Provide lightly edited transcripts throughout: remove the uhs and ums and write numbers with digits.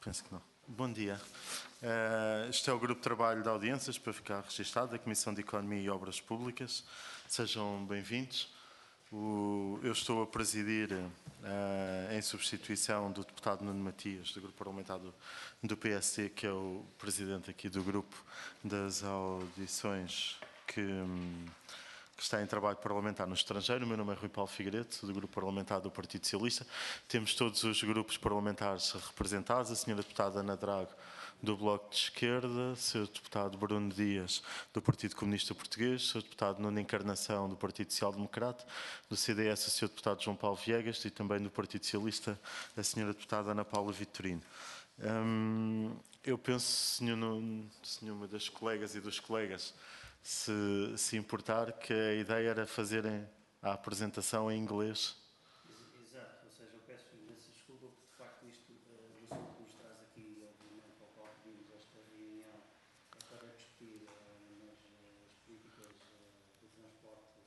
Penso que não. Bom dia. Este é o Grupo de Trabalho de Audiências, para ficar registado, da Comissão de Economia e Obras Públicas. Sejam bem-vindos. Eu estou a presidir, em substituição do deputado Nuno Matias, do Grupo Parlamentar do PSD, que é o presidente aqui do Grupo das Audições que está em trabalho parlamentar no estrangeiro. O meu nome é Rui Paulo Figueiredo, do Grupo Parlamentar do Partido Socialista. Temos todos os grupos parlamentares representados, a senhora deputada Ana Drago, do Bloco de Esquerda, o Sr. deputado Bruno Dias, do Partido Comunista Português, o Sr. deputado Nuno Encarnação, do Partido Social Democrata, do CDS, o Sr. deputado João Paulo Viegas, e também do Partido Socialista, a senhora deputada Ana Paula Vitorino. Eu penso, se nenhuma das colegas e dos colegas se importar, que a ideia era fazerem a apresentação em inglês. Exato, ou seja, eu peço imensa desculpa porque de facto isto, o assunto que nos traz aqui, obviamente, para o qual pedimos esta reunião, é para discutir as políticas do transporte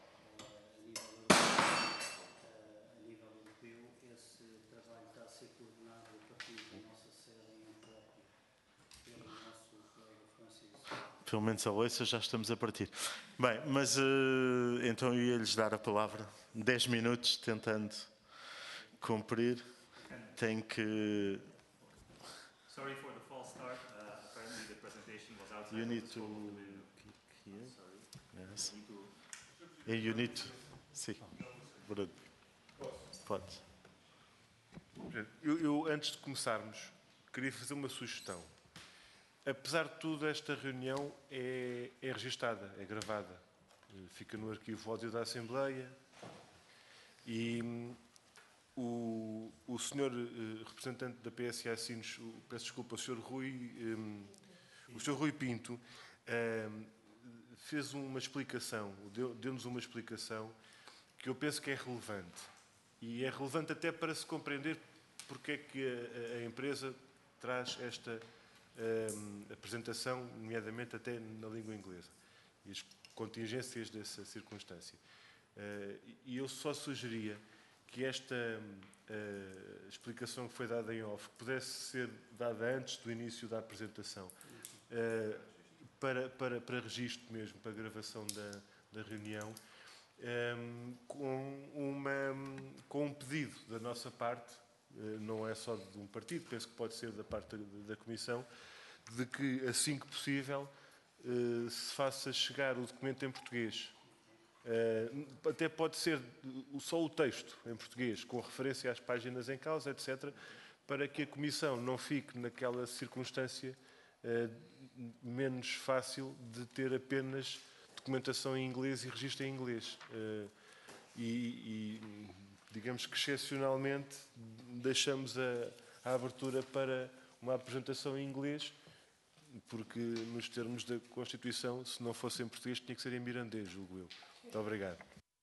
a nível europeu. Esse trabalho está a ser coordenado a partir da nossa sede em Antuérpia pelo nosso colega Francisco. Pelo menos a Leça já estamos a partir. Bem, mas então eu ia-lhes dar a palavra. 10 minutos, tentando cumprir. Tem que... Sorry for the false start. Apparently the presentation was outside. You need to... Sorry. Yes. You need to... You need to... Sim. Pode. Eu, antes de começarmos, queria fazer uma sugestão. Apesar de tudo, esta reunião é registada, é gravada. Fica no arquivo áudio da Assembleia e o senhor representante da PSA Sines, peço desculpa, o senhor Rui Pinto, fez uma explicação, deu-nos uma explicação que eu penso que é relevante. E é relevante até para se compreender porque é que a empresa traz esta apresentação, nomeadamente até na língua inglesa, e as contingências dessa circunstância. E eu só sugeria que esta explicação que foi dada em off pudesse ser dada antes do início da apresentação, para registro mesmo, para gravação da reunião, com um pedido da nossa parte, não é só de um partido, penso que pode ser da parte da Comissão, de que, assim que possível, se faça chegar o documento em português. Até pode ser só o texto em português, com referência às páginas em causa, etc., para que a Comissão não fique naquela circunstância menos fácil de ter apenas documentação em inglês e registro em inglês. Digamos que, excepcionalmente, deixamos a abertura para uma apresentação em inglês, porque, nos termos da Constituição, se não fosse em português, tinha que ser em mirandês, julgo eu. Muito obrigado.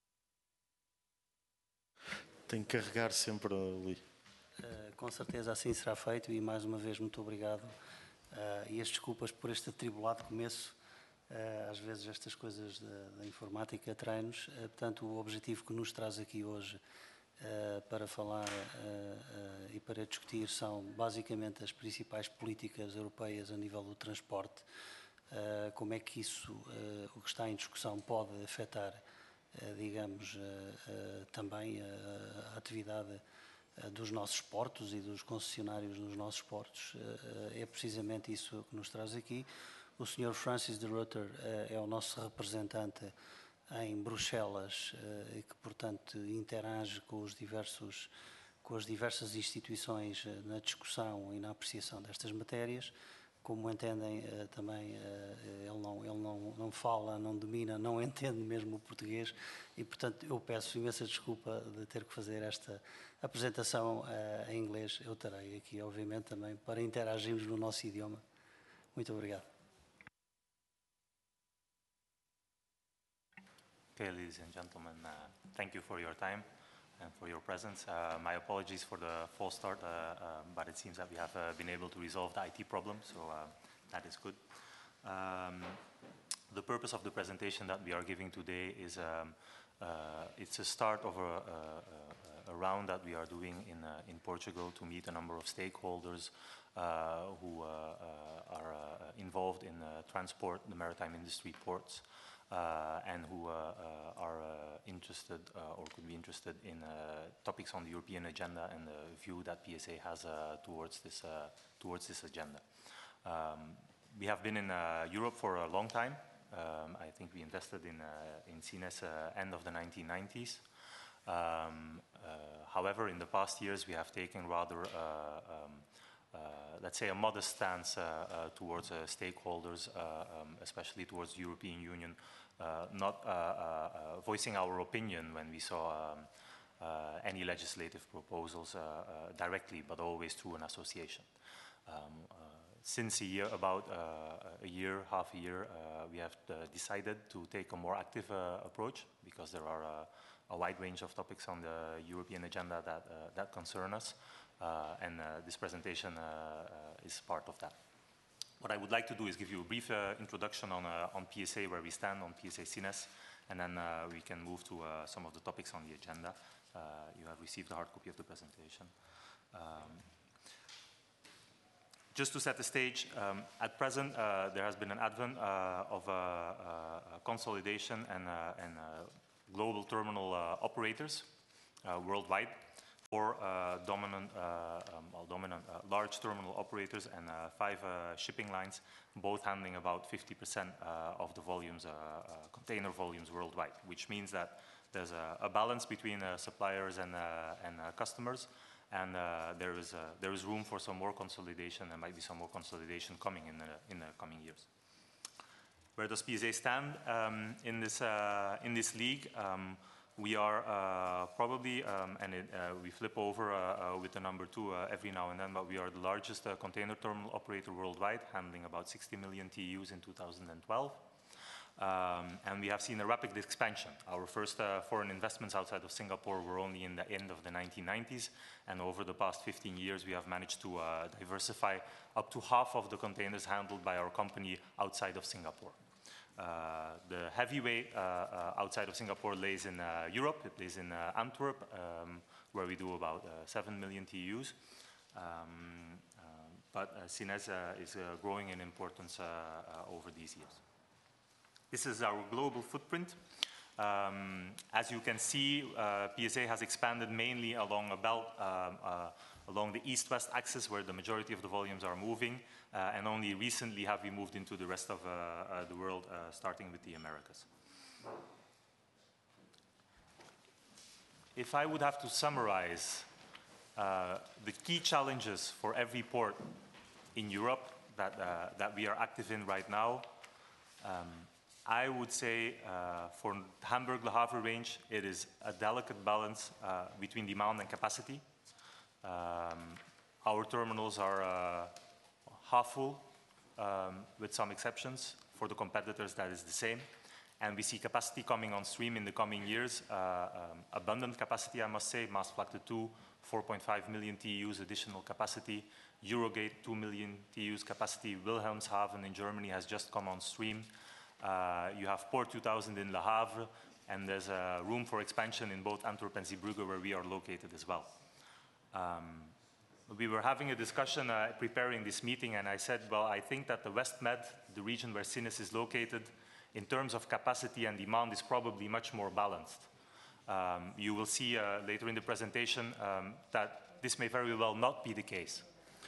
Tem que carregar sempre ali. Com certeza assim será feito e, mais uma vez, muito obrigado. E as desculpas por este atribulado começo. Às vezes estas coisas da informática treinos. Portanto, o objetivo que nos traz aqui hoje para falar e para discutir são basicamente as principais políticas europeias a nível do transporte, como é que isso, o que está em discussão, pode afetar, digamos, também a atividade dos nossos portos e dos concessionários nos nossos portos. É precisamente isso que nos traz aqui. O Sr. Francis de Rutter é o nosso representante em Bruxelas e que, portanto, interage com as diversas instituições na discussão e na apreciação destas matérias. Como entendem, também ele não fala, não domina, não entende mesmo o português e, portanto, eu peço imensa desculpa de ter que fazer esta apresentação em inglês. Eu terei aqui, obviamente, também para interagirmos no nosso idioma. Muito obrigado. Okay, ladies and gentlemen, thank you for your time and for your presence. My apologies for the false start, but it seems that we have been able to resolve the IT problem, so that is good. The purpose of the presentation that we are giving today is it's a start of a round that we are doing in Portugal to meet a number of stakeholders who are involved in transport, the maritime industry, ports, and who are interested or could be interested in topics on the European agenda and the view that PSA has towards this agenda. We have been in Europe for a long time. I think we invested in Sines end of the 1990s. However, in the past years, we have taken rather, let's say, a modest stance towards stakeholders, especially towards the European Union, not voicing our opinion when we saw any legislative proposals directly, but always through an association. Since about a year, half a year, we have decided to take a more active approach because there are a wide range of topics on the European agenda that concern us, and this presentation is part of that. What I would like to do is give you a brief introduction on PSA, where we stand on PSA Sines, and then we can move to some of the topics on the agenda. You have received a hard copy of the presentation. Just to set the stage, at present there has been an advent of consolidation and global terminal operators worldwide, for dominant large terminal operators and 5 shipping lines, both handling about 50% of the volumes, container volumes worldwide, which means that there's a balance between suppliers and customers. And there is room for some more consolidation. There might be some more consolidation coming in the coming years. Where does PSA stand in this league? We are probably, we flip over with the number 2 every now and then, but we are the largest container terminal operator worldwide, handling about 60 million TEUs in 2012. And we have seen a rapid expansion. Our first foreign investments outside of Singapore were only in the end of the 1990s, and over the past 15 years we have managed to diversify up to half of the containers handled by our company outside of Singapore. The heavyweight outside of Singapore lays in Europe. It lays in Antwerp, where we do about 7 million TEUs. But Sines is growing in importance over these years. This is our global footprint. As you can see, PSA has expanded mainly along a belt, along the east-west axis, where the majority of the volumes are moving, and only recently have we moved into the rest of the world, starting with the Americas. If I would have to summarize the key challenges for every port in Europe that we are active in right now, I would say for Hamburg-Le Havre range, it is a delicate balance between demand and capacity. Our terminals are half full, with some exceptions. For the competitors, that is the same. And we see capacity coming on stream in the coming years. Abundant capacity, I must say. Maasvlakte 2, 4.5 million TEUs additional capacity. Eurogate, 2 million TEUs capacity. Wilhelmshaven in Germany has just come on stream. You have Port 2000 in Le Havre, and there's room for expansion in both Antwerp and Zeebrugge, where we are located as well. We were having a discussion preparing this meeting, and I said, well, I think that the West Med, the region where Sines is located, in terms of capacity and demand, is probably much more balanced. You will see later in the presentation that this may very well not be the case.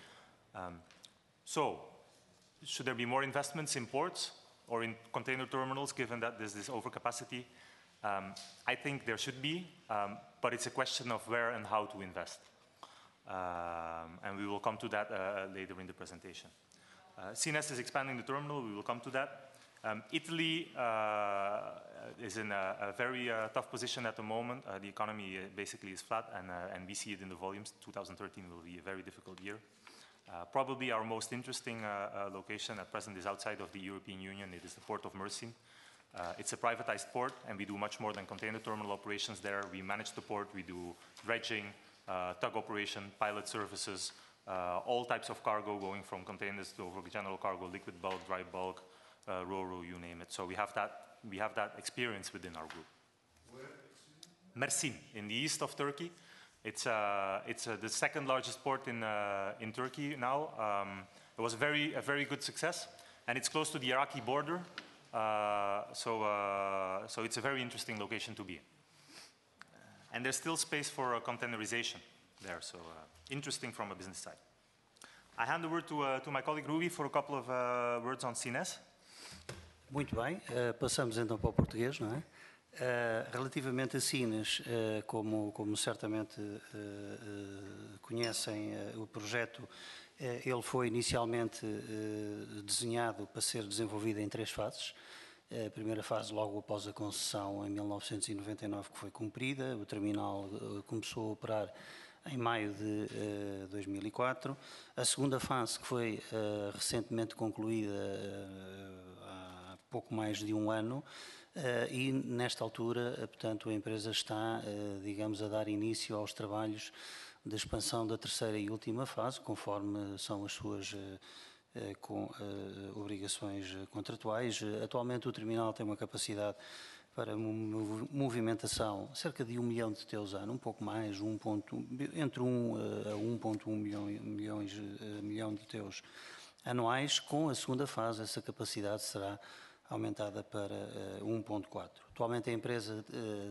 So, should there be more investments in ports or in container terminals, given that there's this overcapacity? I think there should be, but it's a question of where and how to invest. And we will come to that later in the presentation. Sines is expanding the terminal. We will come to that. Italy is in a very tough position at the moment. The economy basically is flat, and we see it in the volumes. 2013 will be a very difficult year. Probably our most interesting location at present is outside of the European Union. It is the Port of Mersin. It's a privatized port, and we do much more than container terminal operations there. We manage the port. We do dredging, tug operation, pilot services, all types of cargo, going from containers to over general cargo, liquid bulk, dry bulk, Ro-Ro, you name it. So we have that experience within our group. Where? Mersin, in the east of Turkey. It's the second largest port in Turkey now. It was a very good success, and it's close to the Iraqi border. So it's a very interesting location to be in. And there's still space for containerization there, so interesting from a business side. I hand the word to my colleague Ruby for a couple of words on Sines. Muito bem, passamos então para o português, não é? Relativamente a Sines, como certamente conhecem o projeto, ele foi inicialmente desenhado para ser desenvolvido em 3 fases. A primeira fase, logo após a concessão, em 1999, que foi cumprida. O terminal começou a operar em maio de 2004. A segunda fase, que foi recentemente concluída há pouco mais de um ano, e nesta altura, portanto, a empresa está, digamos, a dar início aos trabalhos de expansão da terceira e última fase, conforme são as suas obrigações contratuais. Atualmente o terminal tem uma capacidade para movimentação cerca de 1 milhão de TEUs ano, um pouco mais, entre 1 a 1,1 milhão de TEUs anuais. Com a segunda fase, essa capacidade será aumentada para 1,4. Atualmente a empresa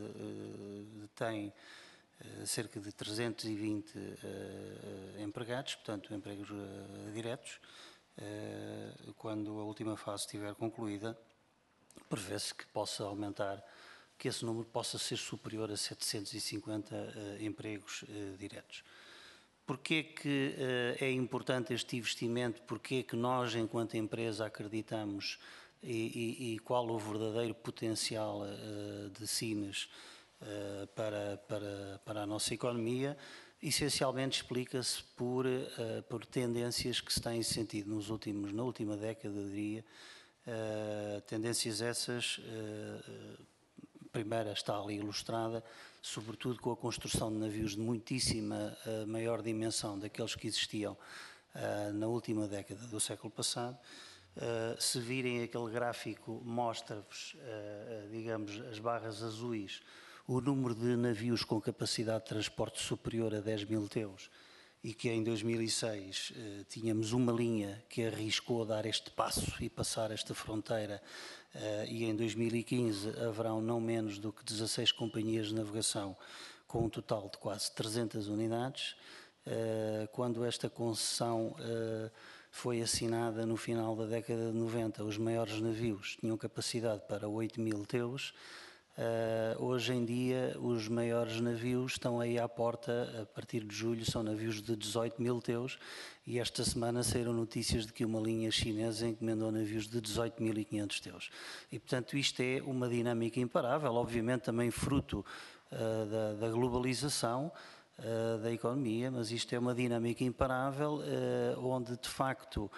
tem cerca de 320 empregados, portanto empregos diretos. Quando a última fase estiver concluída, prevê-se que possa aumentar, que esse número possa ser superior a 750 empregos diretos. Porquê que é importante este investimento? Porquê que nós, enquanto empresa, acreditamos e qual o verdadeiro potencial de Sines para a nossa economia? Essencialmente explica-se por tendências que se têm sentido na última década, eu diria. Tendências essas, a primeira está ali ilustrada, sobretudo com a construção de navios de muitíssima maior dimensão daqueles que existiam na última década do século passado. Se virem aquele gráfico, mostra-vos, digamos, as barras azuis, o número de navios com capacidade de transporte superior a 10 mil TEUs, e que em 2006 tínhamos uma linha que arriscou dar este passo e passar esta fronteira, e em 2015 haverão não menos do que 16 companhias de navegação com um total de quase 300 unidades. Quando esta concessão foi assinada no final da década de 90, os maiores navios tinham capacidade para 8 mil TEUs. Hoje em dia, os maiores navios estão aí à porta, a partir de julho, são navios de 18 mil TEUs, e esta semana saíram notícias de que uma linha chinesa encomendou navios de 18.500 TEUs. E, portanto, isto é uma dinâmica imparável, obviamente também fruto da globalização da economia, mas isto é uma dinâmica imparável, onde de facto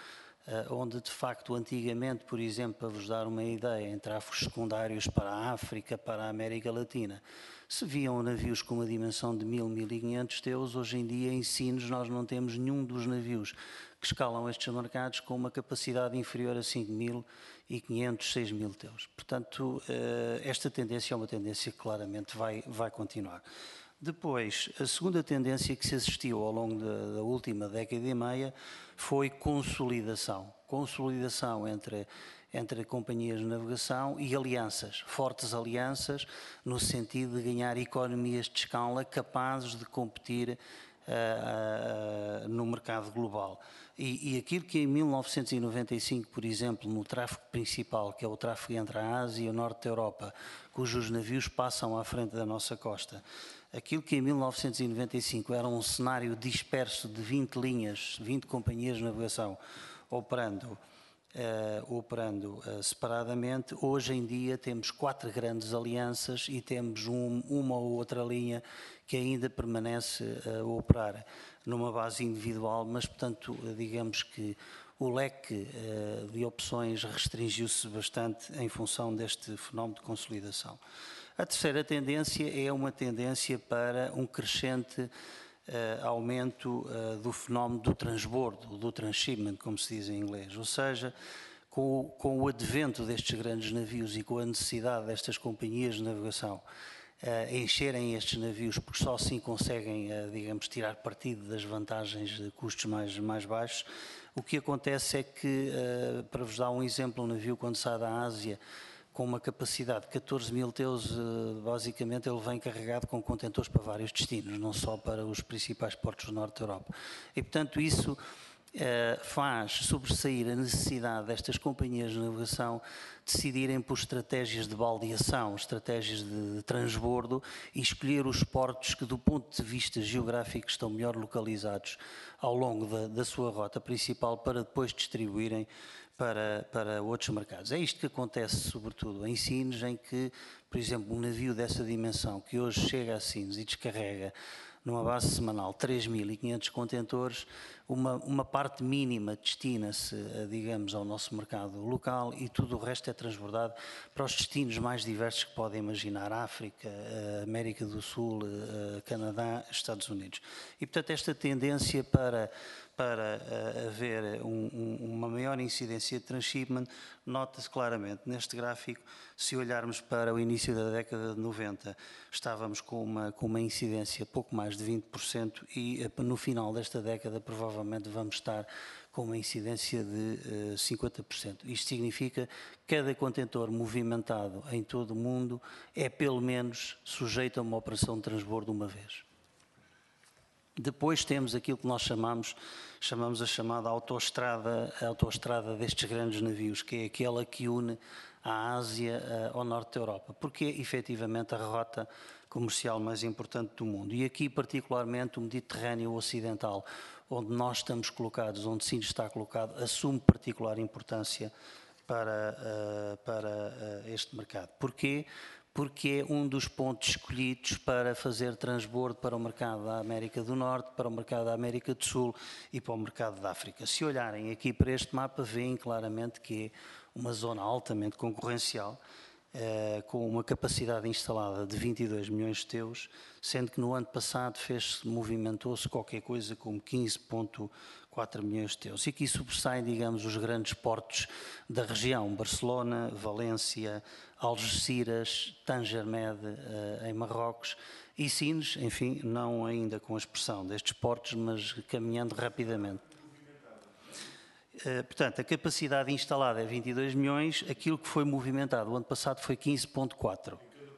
antigamente, por exemplo, para vos dar uma ideia, em tráfegos secundários para a África, para a América Latina, se viam navios com uma dimensão de 1.500 TEUs, hoje em dia em Sines nós não temos nenhum dos navios que escalam estes mercados com uma capacidade inferior a 5.500, 6.000 TEUs. Portanto, esta tendência é uma tendência que claramente vai continuar. Depois, a segunda tendência que se assistiu ao longo da última década e meia foi consolidação. Consolidação entre companhias de navegação e alianças, fortes alianças, no sentido de ganhar economias de escala capazes de competir no mercado global. E aquilo que em 1995, por exemplo, no tráfego principal, que é o tráfego entre a Ásia e o norte da Europa, cujos navios passam à frente da nossa costa, aquilo que em 1995 era um cenário disperso de 20 linhas, 20 companhias de navegação operando separadamente, hoje em dia temos 4 grandes alianças e temos uma ou outra linha que ainda permanece a operar numa base individual, mas, portanto, digamos que o leque de opções restringiu-se bastante em função deste fenómeno de consolidação. A terceira tendência é uma tendência para um crescente aumento do fenómeno do transbordo, do transshipment, como se diz em inglês, ou seja, com o advento destes grandes navios e com a necessidade destas companhias de navegação encherem estes navios, porque só assim conseguem, digamos, tirar partido das vantagens de custos mais baixos. O que acontece é que, para vos dar um exemplo, um navio quando sai da Ásia com uma capacidade de 14 mil teus, basicamente ele vem carregado com contentores para vários destinos, não só para os principais portos do norte da Europa. E, portanto, isso faz sobressair a necessidade destas companhias de navegação decidirem por estratégias de baldeação, estratégias de transbordo e escolher os portos que, do ponto de vista geográfico, estão melhor localizados ao longo da sua rota principal para depois distribuírem para outros mercados. É isto que acontece, sobretudo, em Sines, em que, por exemplo, um navio dessa dimensão, que hoje chega a Sines e descarrega numa base semanal 3.500 contentores, uma parte mínima destina-se, digamos, ao nosso mercado local e tudo o resto é transbordado para os destinos mais diversos que podem imaginar: África, América do Sul, Canadá, Estados Unidos. E, portanto, esta tendência para haver uma maior incidência de transshipment nota-se claramente neste gráfico. Se olharmos para o início da década de 90, estávamos com uma incidência pouco mais de 20% e no final desta década provavelmente vamos estar com uma incidência de 50%. Isto significa que cada contentor movimentado em todo o mundo é pelo menos sujeito a uma operação de transbordo uma vez. Depois temos aquilo que nós chamamos a chamada autoestrada destes grandes navios, que é aquela que une a Ásia ao norte da Europa, porque é efetivamente a rota comercial mais importante do mundo. E aqui, particularmente, o Mediterrâneo Ocidental, onde nós estamos colocados, onde Sines está colocado, assume particular importância para este mercado. Porquê? Porque é um dos pontos escolhidos para fazer transbordo para o mercado da América do Norte, para o mercado da América do Sul e para o mercado da África. Se olharem aqui para este mapa, veem claramente que é uma zona altamente concorrencial, com uma capacidade instalada de 22 milhões de teus, sendo que no ano passado movimentou-se qualquer coisa como 15,4 milhões de teus. E aqui sobressaem, digamos, os grandes portos da região: Barcelona, Valência, Algeciras, Tanger Med em Marrocos e Sines, enfim, não ainda com a expressão destes portos, mas caminhando rapidamente. Portanto, a capacidade instalada é 22 milhões, aquilo que foi movimentado o ano passado foi 15,4.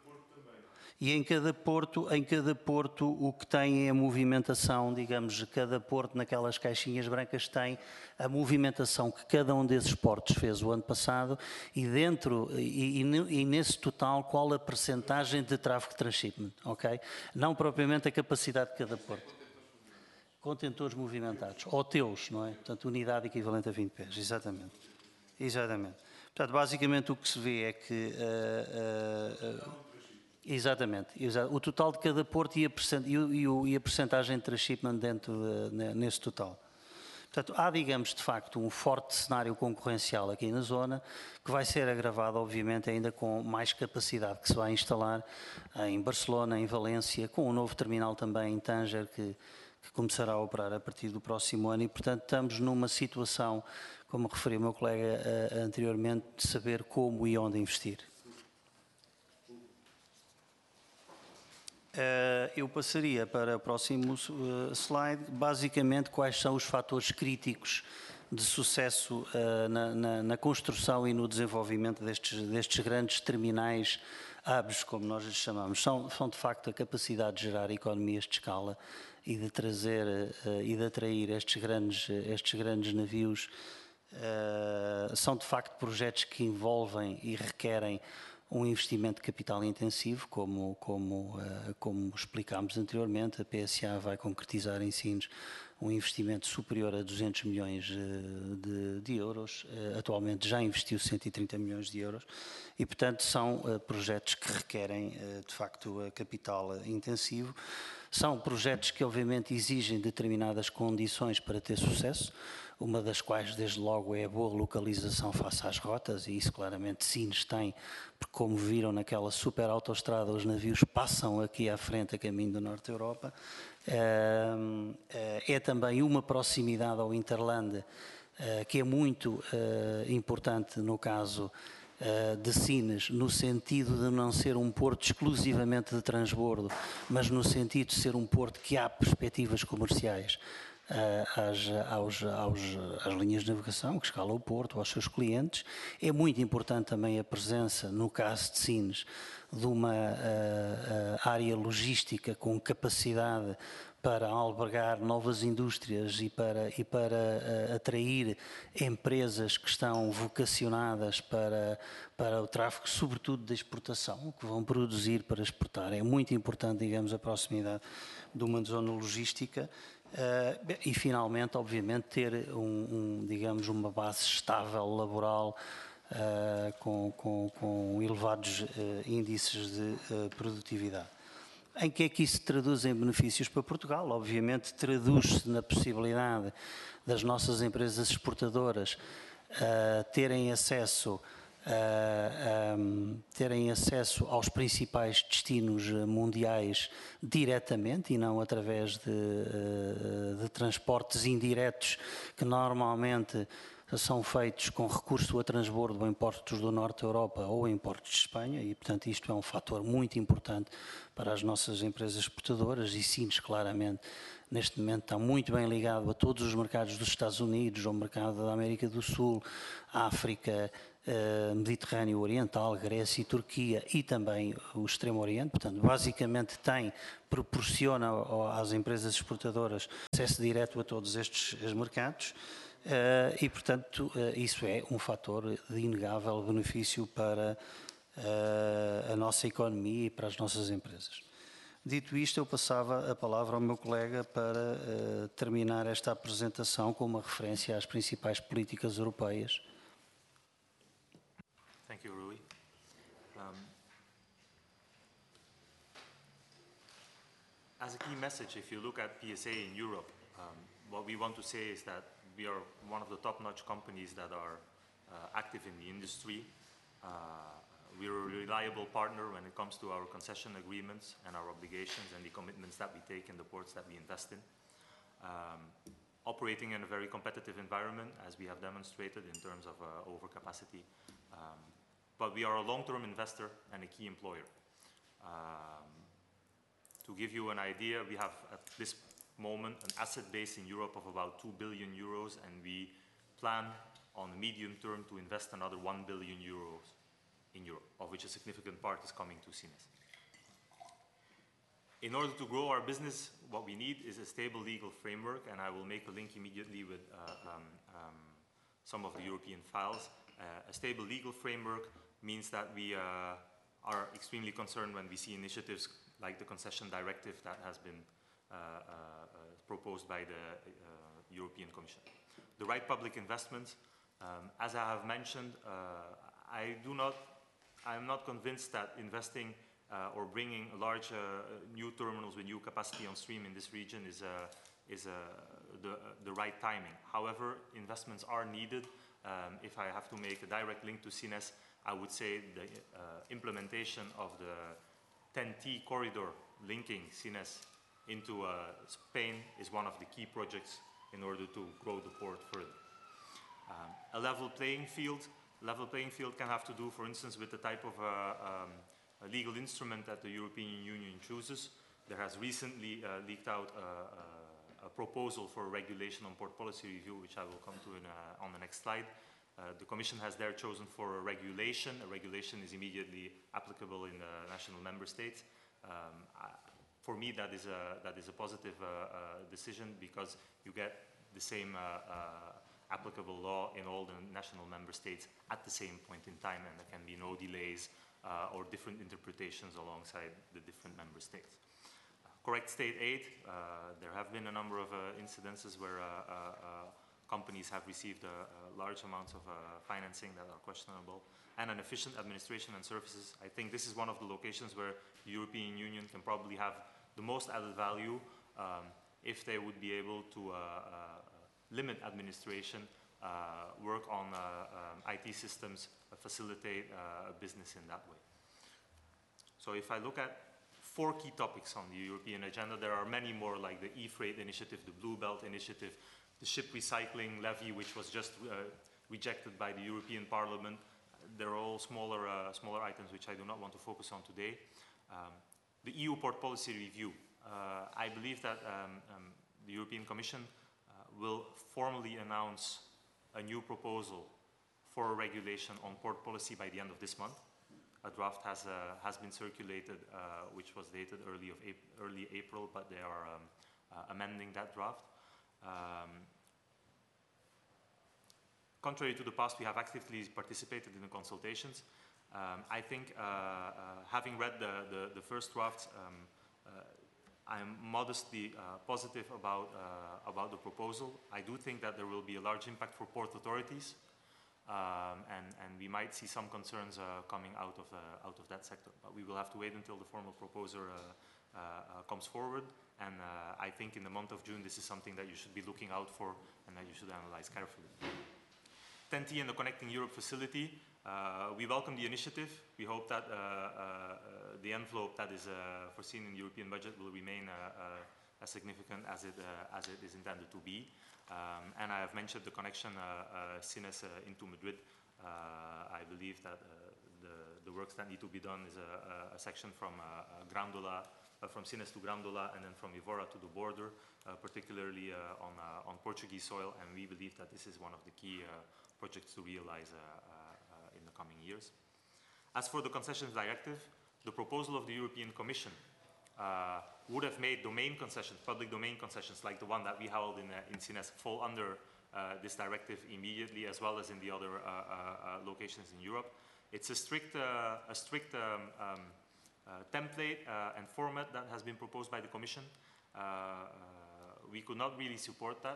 E em cada porto o que tem é a movimentação, digamos, cada porto naquelas caixinhas brancas tem a movimentação que cada um desses portos fez o ano passado e nesse total qual a percentagem de tráfego de transshipment, ok? Não propriamente a capacidade de cada porto. Contentores movimentados, ou teus, não é? Portanto, unidade equivalente a 20 pés, exatamente. Exatamente. Portanto, basicamente o que se vê é que... Exatamente. O total de cada porto e a percentagem de transshipment nesse total. Portanto, há, digamos, de facto, um forte cenário concorrencial aqui na zona, que vai ser agravado, obviamente, ainda com mais capacidade que se vai instalar em Barcelona, em Valência, com um novo terminal também em Tanger, que começará a operar a partir do próximo ano e, portanto, estamos numa situação, como referiu o meu colega anteriormente, de saber como e onde investir. Eu passaria para o próximo slide. Basicamente, quais são os fatores críticos de sucesso na construção e no desenvolvimento destes grandes terminais hubs, como nós lhes chamamos. São de facto a capacidade de gerar economias de escala e de trazer e de atrair estes grandes navios. São de facto projetos que envolvem e requerem um investimento de capital intensivo, como explicámos anteriormente. A PSA vai concretizar em Sines um investimento superior a 200 milhões de euros. Atualmente já investiu 130 milhões de euros e, portanto, são projetos que requerem, de facto, capital intensivo. São projetos que, obviamente, exigem determinadas condições para ter sucesso, uma das quais, desde logo, é a boa localização face às rotas, e isso claramente Sines tem, porque, como viram naquela super autoestrada, os navios passam aqui à frente a caminho do norte da Europa. É também uma proximidade ao Interland, que é muito importante no caso de Sines, no sentido de não ser um porto exclusivamente de transbordo, mas no sentido de ser um porto que há perspectivas comerciais às linhas de navegação que escalam o porto, aos seus clientes. É muito importante também a presença, no caso de Sines, de uma área logística com capacidade para albergar novas indústrias e para atrair empresas que estão vocacionadas para o tráfego, sobretudo de exportação, que vão produzir para exportar. É muito importante, digamos, a proximidade de uma zona logística e, finalmente, obviamente, ter digamos, uma base estável laboral com elevados índices de produtividade. Em que é que isso se traduz em benefícios para Portugal? Obviamente traduz-se na possibilidade das nossas empresas exportadoras terem acesso aos principais destinos mundiais diretamente e não através de transportes indiretos que normalmente são feitos com recurso a transbordo em portos do Norte da Europa ou em portos de Espanha e, portanto, isto é um fator muito importante para as nossas empresas exportadoras e Sines, claramente, neste momento está muito bem ligado a todos os mercados dos Estados Unidos, ao mercado da América do Sul, África, Mediterrâneo Oriental, Grécia e Turquia e também o Extremo Oriente. Portanto, basicamente proporciona às empresas exportadoras acesso direto a todos estes mercados. E, portanto, isso é um fator de inegável benefício para a nossa economia e para as nossas empresas. Dito isto, eu passava a palavra ao meu colega para terminar esta apresentação com uma referência às principais políticas europeias. Thank you, Rui. As a key message, if you look at PSA in Europe, what we want to say is that we are one of the top-notch companies that are active in the industry. We're a reliable partner when it comes to our concession agreements and our obligations and the commitments that we take in the ports that we invest in. Operating in a very competitive environment, as we have demonstrated in terms of overcapacity. But we are a long-term investor and a key employer. To give you an idea, we have at this moment an asset base in Europe of about 2 billion euros, and we plan on the medium term to invest another 1 billion euros in Europe, of which a significant part is coming to Sines. In order to grow our business, what we need is a stable legal framework, and I will make a link immediately with some of the European files. A stable legal framework means that we are extremely concerned when we see initiatives like the concession directive that has been proposed by the European Commission. The right public investments, as I have mentioned, I'm not convinced that investing or bringing large new terminals with new capacity on stream in this region is the right timing. However, investments are needed. If I have to make a direct link to Sines, I would say the implementation of the TEN-T corridor linking Sines into Spain is one of the key projects in order to grow the port further. A level playing field can have to do, for instance, with the type of a legal instrument that the European Union chooses. There has recently leaked out a proposal for a regulation on port policy review, which I will come to on the next slide. The Commission has there chosen for a regulation. A regulation is immediately applicable in the national member states. For me, that is a positive decision because you get the same applicable law in all the national member states at the same point in time, and there can be no delays or different interpretations alongside the different member states. Correct state aid, there have been a number of incidences where companies have received large amounts of financing that are questionable, and an efficient administration and services. I think this is one of the locations where the European Union can probably have the most added value if they would be able to limit administration, work on IT systems, facilitate business in that way. So if I look at 4 key topics on the European agenda, there are many more like the e-freight initiative, the Blue Belt initiative, the ship recycling levy, which was just rejected by the European Parliament. they're all smaller items which I do not want to focus on today. The EU port policy review. I believe that the European Commission will formally announce a new proposal for a regulation on port policy by the end of this month. A draft has been circulated, which was dated early April, but they are amending that draft. Contrary to the past, we have actively participated in the consultations. I think, having read the first draft, I'm modestly positive about the proposal. I do think that there will be a large impact for port authorities, and we might see some concerns coming out of that sector. But we will have to wait until the formal proposer comes forward. And I think in the month of June, this is something that you should be looking out for and that you should analyze carefully. TEN-T and the Connecting Europe facility. We welcome the initiative. We hope that the envelope that is foreseen in the European budget will remain as significant as it is intended to be. And I have mentioned the connection Sines into Madrid. I believe that the works that need to be done is a section from Grandola, from Sines to Grandola, and then from Evora to the border, particularly on Portuguese soil. And we believe that this is one of the key projects to realize in the coming years. As for the Concessions Directive, the proposal of the European Commission would have made domain concessions, public domain concessions, like the one that we held in Sines, fall under this directive immediately, as well as in the other locations in Europe. It's a strict template and format that has been proposed by the Commission. We could not really support that.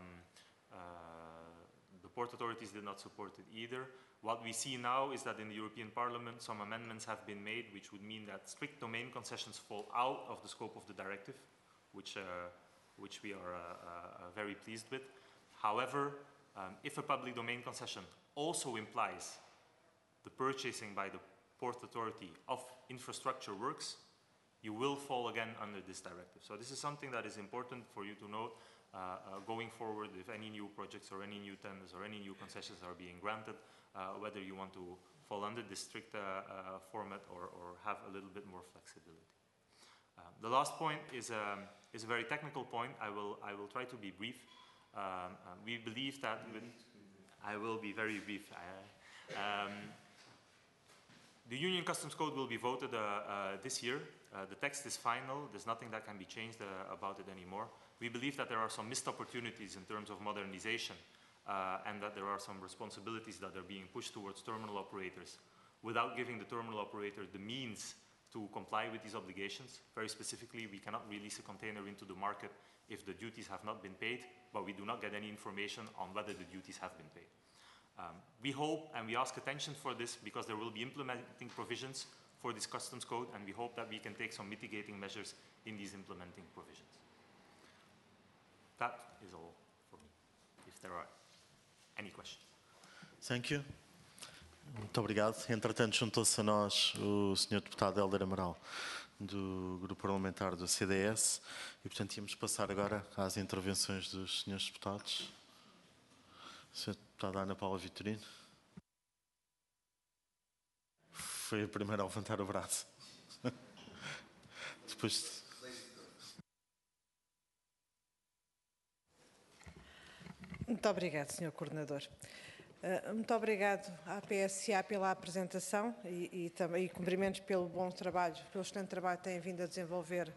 The port authorities did not support it either. What we see now is that in the European Parliament, some amendments have been made, which would mean that strict domain concessions fall out of the scope of the directive, which we are very pleased with. However, if a public domain concession also implies the purchasing by the Port Authority of infrastructure works, you will fall again under this directive. So this is something that is important for you to note going forward. If any new projects or any new tenders or any new concessions are being granted, whether you want to fall under this strict format or have a little bit more flexibility. The last point is a very technical point. I will try to be brief. We believe that I will be very brief. The Union Customs Code will be voted this year. The text is final. There's nothing that can be changed about it anymore. We believe that there are some missed opportunities in terms of modernization and that there are some responsibilities that are being pushed towards terminal operators without giving the terminal operator the means to comply with these obligations. Very specifically, we cannot release a container into the market if the duties have not been paid, but we do not get any information on whether the duties have been paid. We hope and we ask attention for this because there will be implementing provisions for this customs code, and we hope that we can take some mitigating measures in these implementing provisions. That is all for me, if there are any questions. Thank you. Muito obrigado. Entretanto, juntou-se a nós o Sr. Deputado Hélder Amaral, do Grupo Parlamentar do CDS, e, portanto, íamos passar agora às intervenções dos Srs. Deputados. Sra. Deputada Ana Paula Vitorino. Foi a primeira a levantar o braço. Depois... Muito obrigado, Sr. Coordenador. Muito obrigado à PSA pela apresentação e também cumprimentos pelo bom trabalho, pelo excelente trabalho que têm vindo a desenvolver,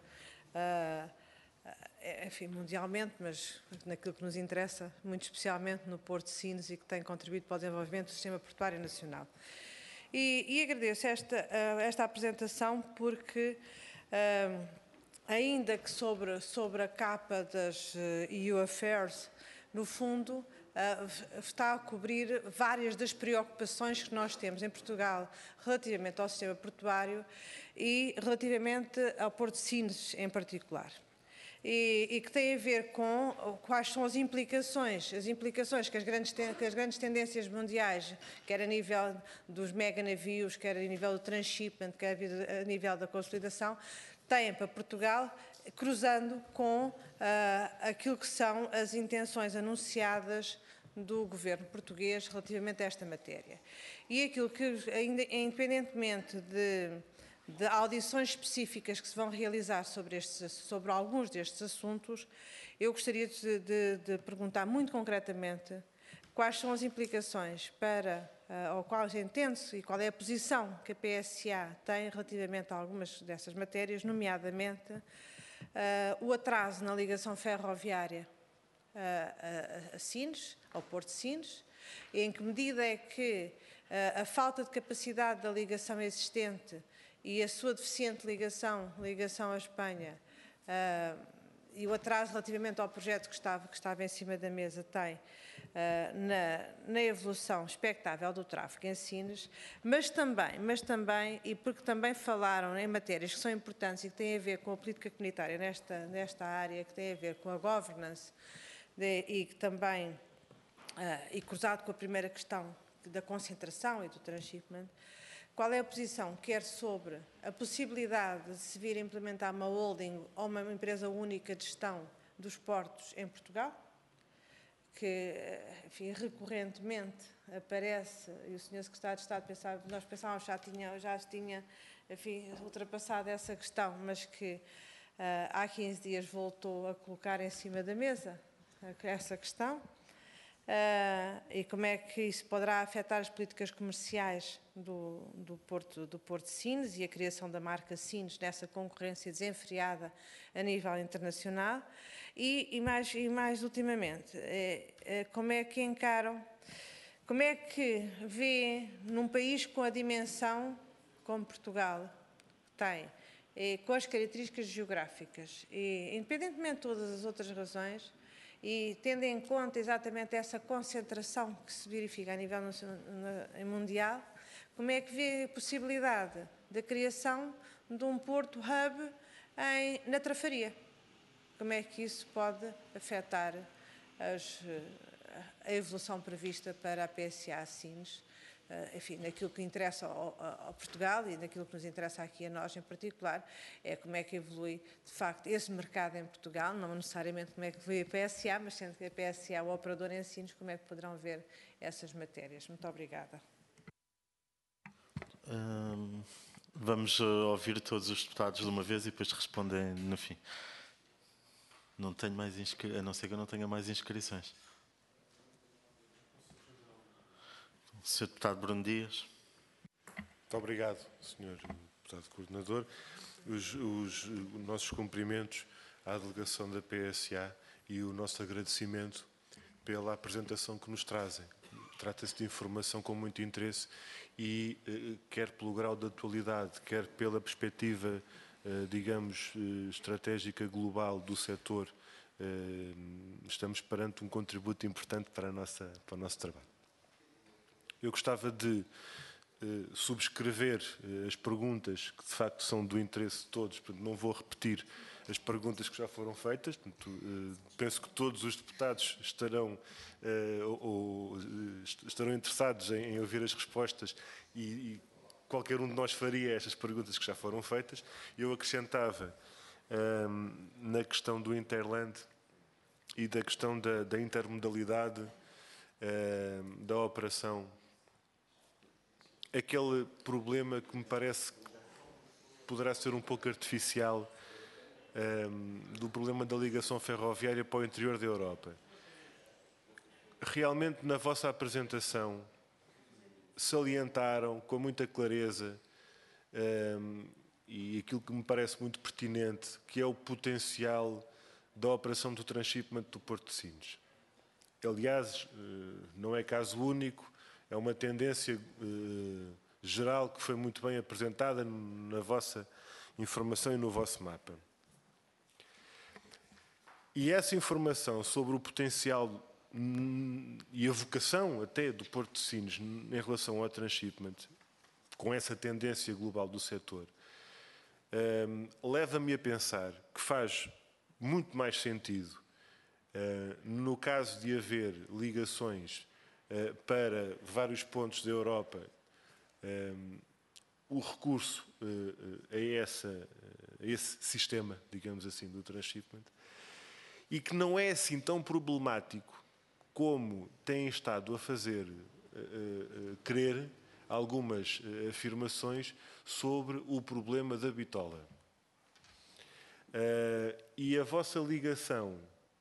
enfim, mundialmente, mas naquilo que nos interessa, muito especialmente no Porto de Sines, e que tem contribuído para o desenvolvimento do sistema portuário nacional. E agradeço esta apresentação porque, ainda que sobre a capa das EU Affairs, no fundo, está a cobrir várias das preocupações que nós temos em Portugal relativamente ao sistema portuário e relativamente ao Porto de Sines em particular. E que tem a ver com quais são as implicações que as grandes tendências mundiais, quer a nível dos meganavios, quer a nível do transshipment, quer a nível da consolidação, têm para Portugal, cruzando com aquilo que são as intenções anunciadas do governo português relativamente a esta matéria. E aquilo que, ainda independentemente de audições específicas que se vão realizar sobre alguns destes assuntos, eu gostaria de perguntar muito concretamente quais são as implicações para, ou quais entende-se e qual é a posição que a PSA tem relativamente a algumas dessas matérias, nomeadamente o atraso na ligação ferroviária a Sines, ao Porto de Sines, em que medida é que a falta de capacidade da ligação existente e a sua deficiente ligação à Espanha e o atraso relativamente ao projeto que estava em cima da mesa tem na evolução expectável do tráfego em Sines, mas também, e porque também falaram em matérias que são importantes e que têm a ver com a política comunitária nesta área, que têm a ver com a governance e que também, e cruzado com a primeira questão da concentração e do transshipment, qual é a posição, quer sobre a possibilidade de se vir a implementar uma holding ou uma empresa única de gestão dos portos em Portugal, que, enfim, recorrentemente aparece, e o Sr. Secretário de Estado pensava, nós pensávamos já tinha, enfim, ultrapassado essa questão, mas que há 15 dias voltou a colocar em cima da mesa essa questão. E como é que isso poderá afetar as políticas comerciais do Porto de Sines e a criação da marca Sines nessa concorrência desenfreada a nível internacional e mais ultimamente, como é que encaram, como é que vê num país com a dimensão como Portugal tem, com as características geográficas e independentemente de todas as outras razões, e tendo em conta exatamente essa concentração que se verifica a nível mundial, como é que vê a possibilidade da criação de um porto hub na Trafaria? Como é que isso pode afetar a evolução prevista para a PSA Sines? Enfim, naquilo que interessa ao Portugal e naquilo que nos interessa aqui a nós em particular, é como é que evolui, de facto, esse mercado em Portugal, não necessariamente como é que evolui a PSA, mas sendo que a PSA é o operador em Sines, como é que poderão ver essas matérias. Muito obrigada. Vamos ouvir todos os deputados de uma vez e depois respondem no fim. Não tenho mais a não ser que eu não tenha mais inscrições. Sr. Deputado Bruno Dias. Muito obrigado, Sr. Deputado Coordenador. Os nossos cumprimentos à delegação da PSA e o nosso agradecimento pela apresentação que nos trazem. Trata-se de informação com muito interesse e, quer pelo grau de atualidade, quer pela perspectiva, digamos, estratégica global do setor, estamos perante um contributo importante para o nosso trabalho. Eu gostava de subscrever as perguntas que, de facto, são do interesse de todos. Não vou repetir as perguntas que já foram feitas. Penso que todos os deputados estarão interessados em ouvir as respostas e qualquer um de nós faria estas perguntas que já foram feitas. Eu acrescentava na questão do Interland e da questão da intermodalidade da operação, aquele problema que me parece que poderá ser um pouco artificial, do problema da ligação ferroviária para o interior da Europa. Realmente, na vossa apresentação, salientaram com muita clareza e aquilo que me parece muito pertinente, que é o potencial da operação do transshipment do Porto de Sines. Aliás, não é caso único, é uma tendência geral que foi muito bem apresentada na vossa informação e no vosso mapa. E essa informação sobre o potencial e a vocação até do Porto de Sines em relação ao transshipment, com essa tendência global do setor, leva-me a pensar que faz muito mais sentido, no caso de haver ligações para vários pontos da Europa, o recurso a esse sistema, digamos assim, do transshipment, e que não é assim tão problemático como têm estado a fazer crer algumas afirmações sobre o problema da bitola. E a vossa ligação,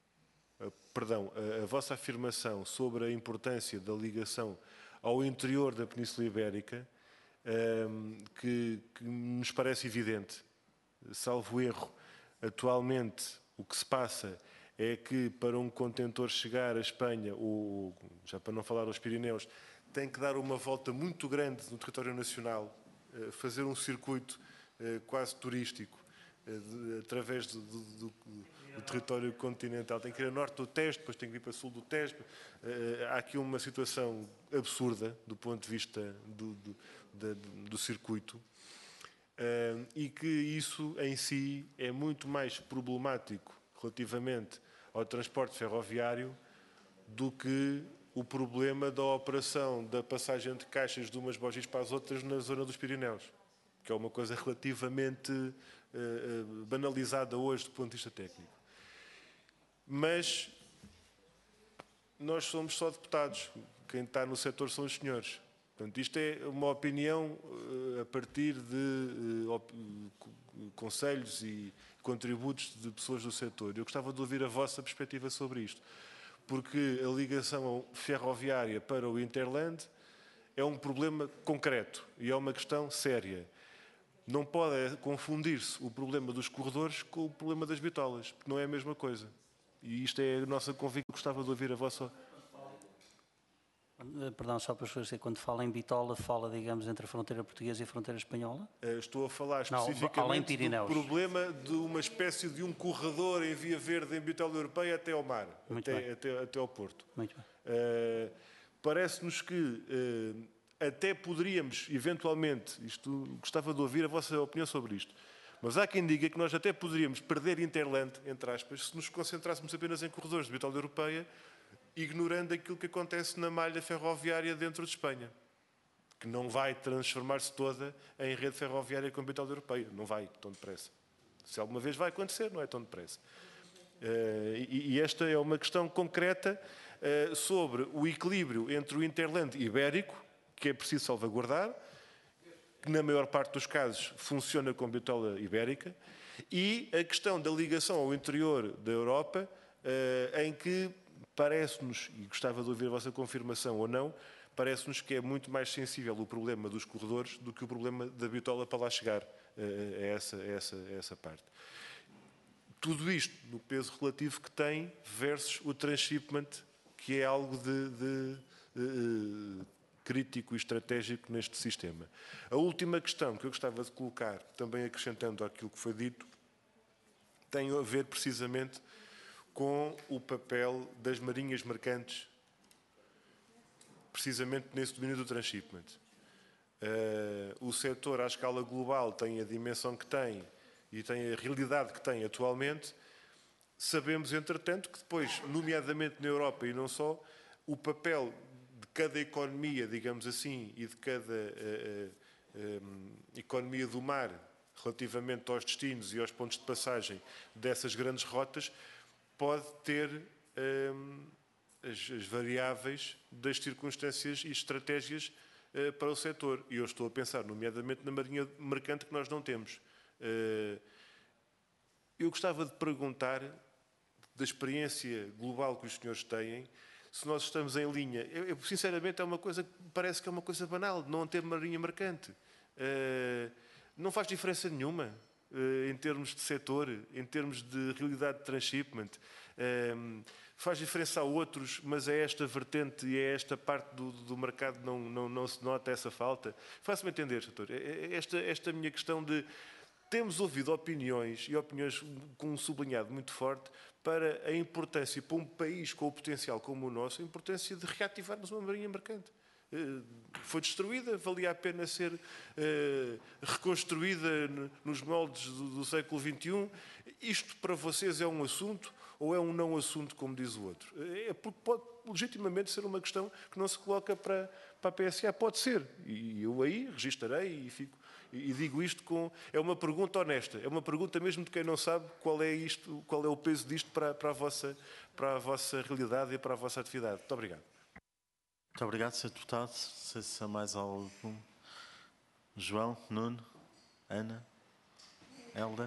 a vossa afirmação sobre a importância da ligação ao interior da Península Ibérica, que nos parece evidente, salvo erro, atualmente o que se passa é que para um contentor chegar à Espanha, ou já para não falar aos Pirineus, tem que dar uma volta muito grande no território nacional, fazer um circuito quase turístico, através do território continental. Tem que ir a norte do Tejo, depois tem que ir para sul do Tejo. Há aqui uma situação absurda do ponto de vista do circuito, e que isso em si é muito mais problemático relativamente ao transporte ferroviário do que o problema da operação da passagem de caixas de umas bogias para as outras na zona dos Pirineus, que é uma coisa relativamente banalizada hoje do ponto de vista técnico. Mas nós somos só deputados, quem está no setor são os senhores. Portanto, isto é uma opinião a partir de conselhos e contributos de pessoas do setor. Eu gostava de ouvir a vossa perspectiva sobre isto, porque a ligação ferroviária para o Interland é um problema concreto e é uma questão séria. Não pode confundir-se o problema dos corredores com o problema das bitolas, porque não é a mesma coisa. E isto é a nossa convicção. Gostava de ouvir a vossa... Perdão, só para esclarecer, quando fala em bitola, fala, digamos, entre a fronteira portuguesa e a fronteira espanhola? Estou a falar especificamente do problema de uma espécie de um corredor em Via Verde, em bitola europeia, até ao mar, até ao Porto. Muito bem. Parece-nos que até poderíamos, eventualmente, gostava de ouvir a vossa opinião sobre isto, mas há quem diga que nós até poderíamos perder Interland, entre aspas, se nos concentrássemos apenas em corredores de bitola europeia, ignorando aquilo que acontece na malha ferroviária dentro de Espanha, que não vai transformar-se toda em rede ferroviária com bitola europeia. Não vai tão depressa. Se alguma vez vai acontecer, não é tão depressa. E esta é uma questão concreta sobre o equilíbrio entre o Interland ibérico, que é preciso salvaguardar, que na maior parte dos casos funciona com bitola ibérica, e a questão da ligação ao interior da Europa, em que parece-nos, e gostava de ouvir a vossa confirmação ou não, parece-nos que é muito mais sensível o problema dos corredores do que o problema da bitola para lá chegar a essa parte. Tudo isto no peso relativo que tem versus o transshipment, que é algo de crítico e estratégico neste sistema. A última questão que eu gostava de colocar, também acrescentando àquilo que foi dito, tem a ver precisamente com o papel das marinhas mercantes, precisamente nesse domínio do transshipment. O setor, à escala global, tem a dimensão que tem e tem a realidade que tem atualmente. Sabemos, entretanto, que depois, nomeadamente na Europa e não só, o papel de cada economia, digamos assim, e de cada economia do mar, relativamente aos destinos e aos pontos de passagem dessas grandes rotas, pode ter as variáveis das circunstâncias e estratégias para o setor. E eu estou a pensar, nomeadamente, na marinha mercante que nós não temos. Eu gostava de perguntar, da experiência global que os senhores têm, se nós estamos em linha. Sinceramente, é uma coisa que parece que é uma coisa banal, não ter marinha mercante. Não faz diferença nenhuma. Em termos de setor, em termos de realidade de transshipment. Faz diferença a outros, mas é esta vertente e é esta parte do mercado não se nota essa falta. Faça-me entender, doutor. Esta minha questão de... Temos ouvido opiniões, e opiniões com um sublinhado muito forte, para a importância, para um país com o potencial como o nosso, a importância de reativarmos uma marinha mercante. Foi destruída, valia a pena ser reconstruída nos moldes do século XXI. Isto para vocês é um assunto ou é um não assunto, como diz o outro? É porque pode legitimamente ser uma questão que não se coloca para a PSA. Pode ser. E eu aí registarei E digo isto é uma pergunta honesta, é uma pergunta mesmo de quem não sabe qual é o peso disto para a vossa realidade e para a vossa atividade. Muito obrigado. Muito obrigado, Sr. Deputado. Não sei se há mais algum. João, Nuno, Ana, Hélder.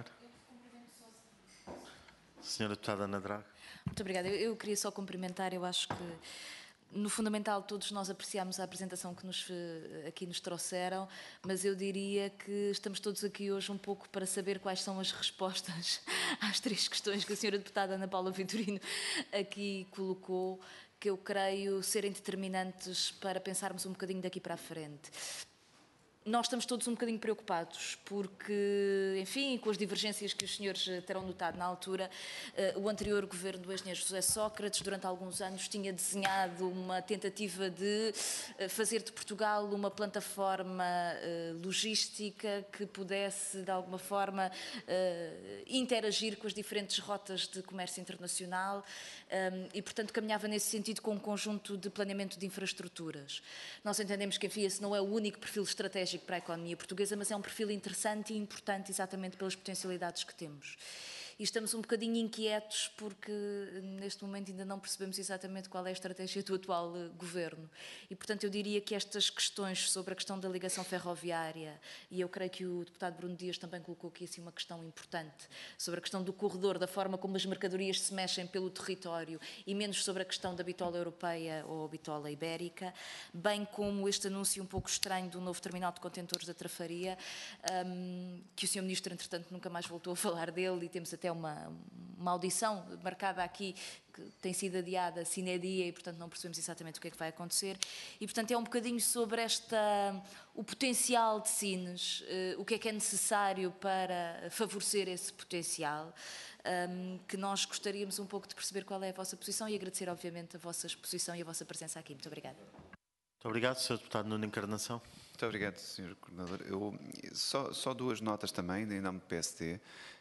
Senhora Deputada Ana Drago. Muito obrigada. Eu queria só cumprimentar, eu acho que no fundamental todos nós apreciamos a apresentação que aqui nos trouxeram, mas eu diria que estamos todos aqui hoje um pouco para saber quais são as respostas às 3 questões que a senhora deputada Ana Paula Vitorino aqui colocou, que eu creio serem determinantes para pensarmos um bocadinho daqui para a frente. Nós estamos todos um bocadinho preocupados porque, enfim, com as divergências que os senhores terão notado na altura, o anterior governo do ex-engenheiro José Sócrates, durante alguns anos, tinha desenhado uma tentativa de fazer de Portugal uma plataforma logística que pudesse, de alguma forma, interagir com as diferentes rotas de comércio internacional e, portanto, caminhava nesse sentido com um conjunto de planeamento de infraestruturas. Nós entendemos que, enfim, esse não é o único perfil estratégico para a economia portuguesa, mas é um perfil interessante e importante exatamente pelas potencialidades que temos. E estamos um bocadinho inquietos porque neste momento ainda não percebemos exatamente qual é a estratégia do atual governo. E, portanto, eu diria que estas questões sobre a questão da ligação ferroviária, e eu creio que o deputado Bruno Dias também colocou aqui assim, uma questão importante, sobre a questão do corredor, da forma como as mercadorias se mexem pelo território, e menos sobre a questão da bitola europeia ou a bitola ibérica, bem como este anúncio um pouco estranho do novo terminal de contentores da Trafaria, que o Sr. Ministro, entretanto, nunca mais voltou a falar dele, e temos até uma audição marcada aqui que tem sido adiada sine die e, portanto, não percebemos exatamente o que é que vai acontecer. E, portanto, é um bocadinho sobre o potencial de Sines, o que é necessário para favorecer esse potencial, que nós gostaríamos um pouco de perceber qual é a vossa posição e agradecer, obviamente, a vossa exposição e a vossa presença aqui. Muito obrigada. Muito obrigado, Sr. Deputado Nuno Encarnação. Muito obrigado, Sr. Coordenador. Só 2 notas também, em nome do PSD.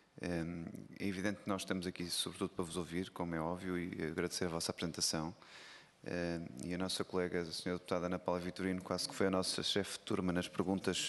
É evidente que nós estamos aqui sobretudo para vos ouvir, como é óbvio, e agradecer a vossa apresentação. E a nossa colega, a Sra. Deputada Ana Paula Vitorino, quase que foi a nossa chefe de turma nas perguntas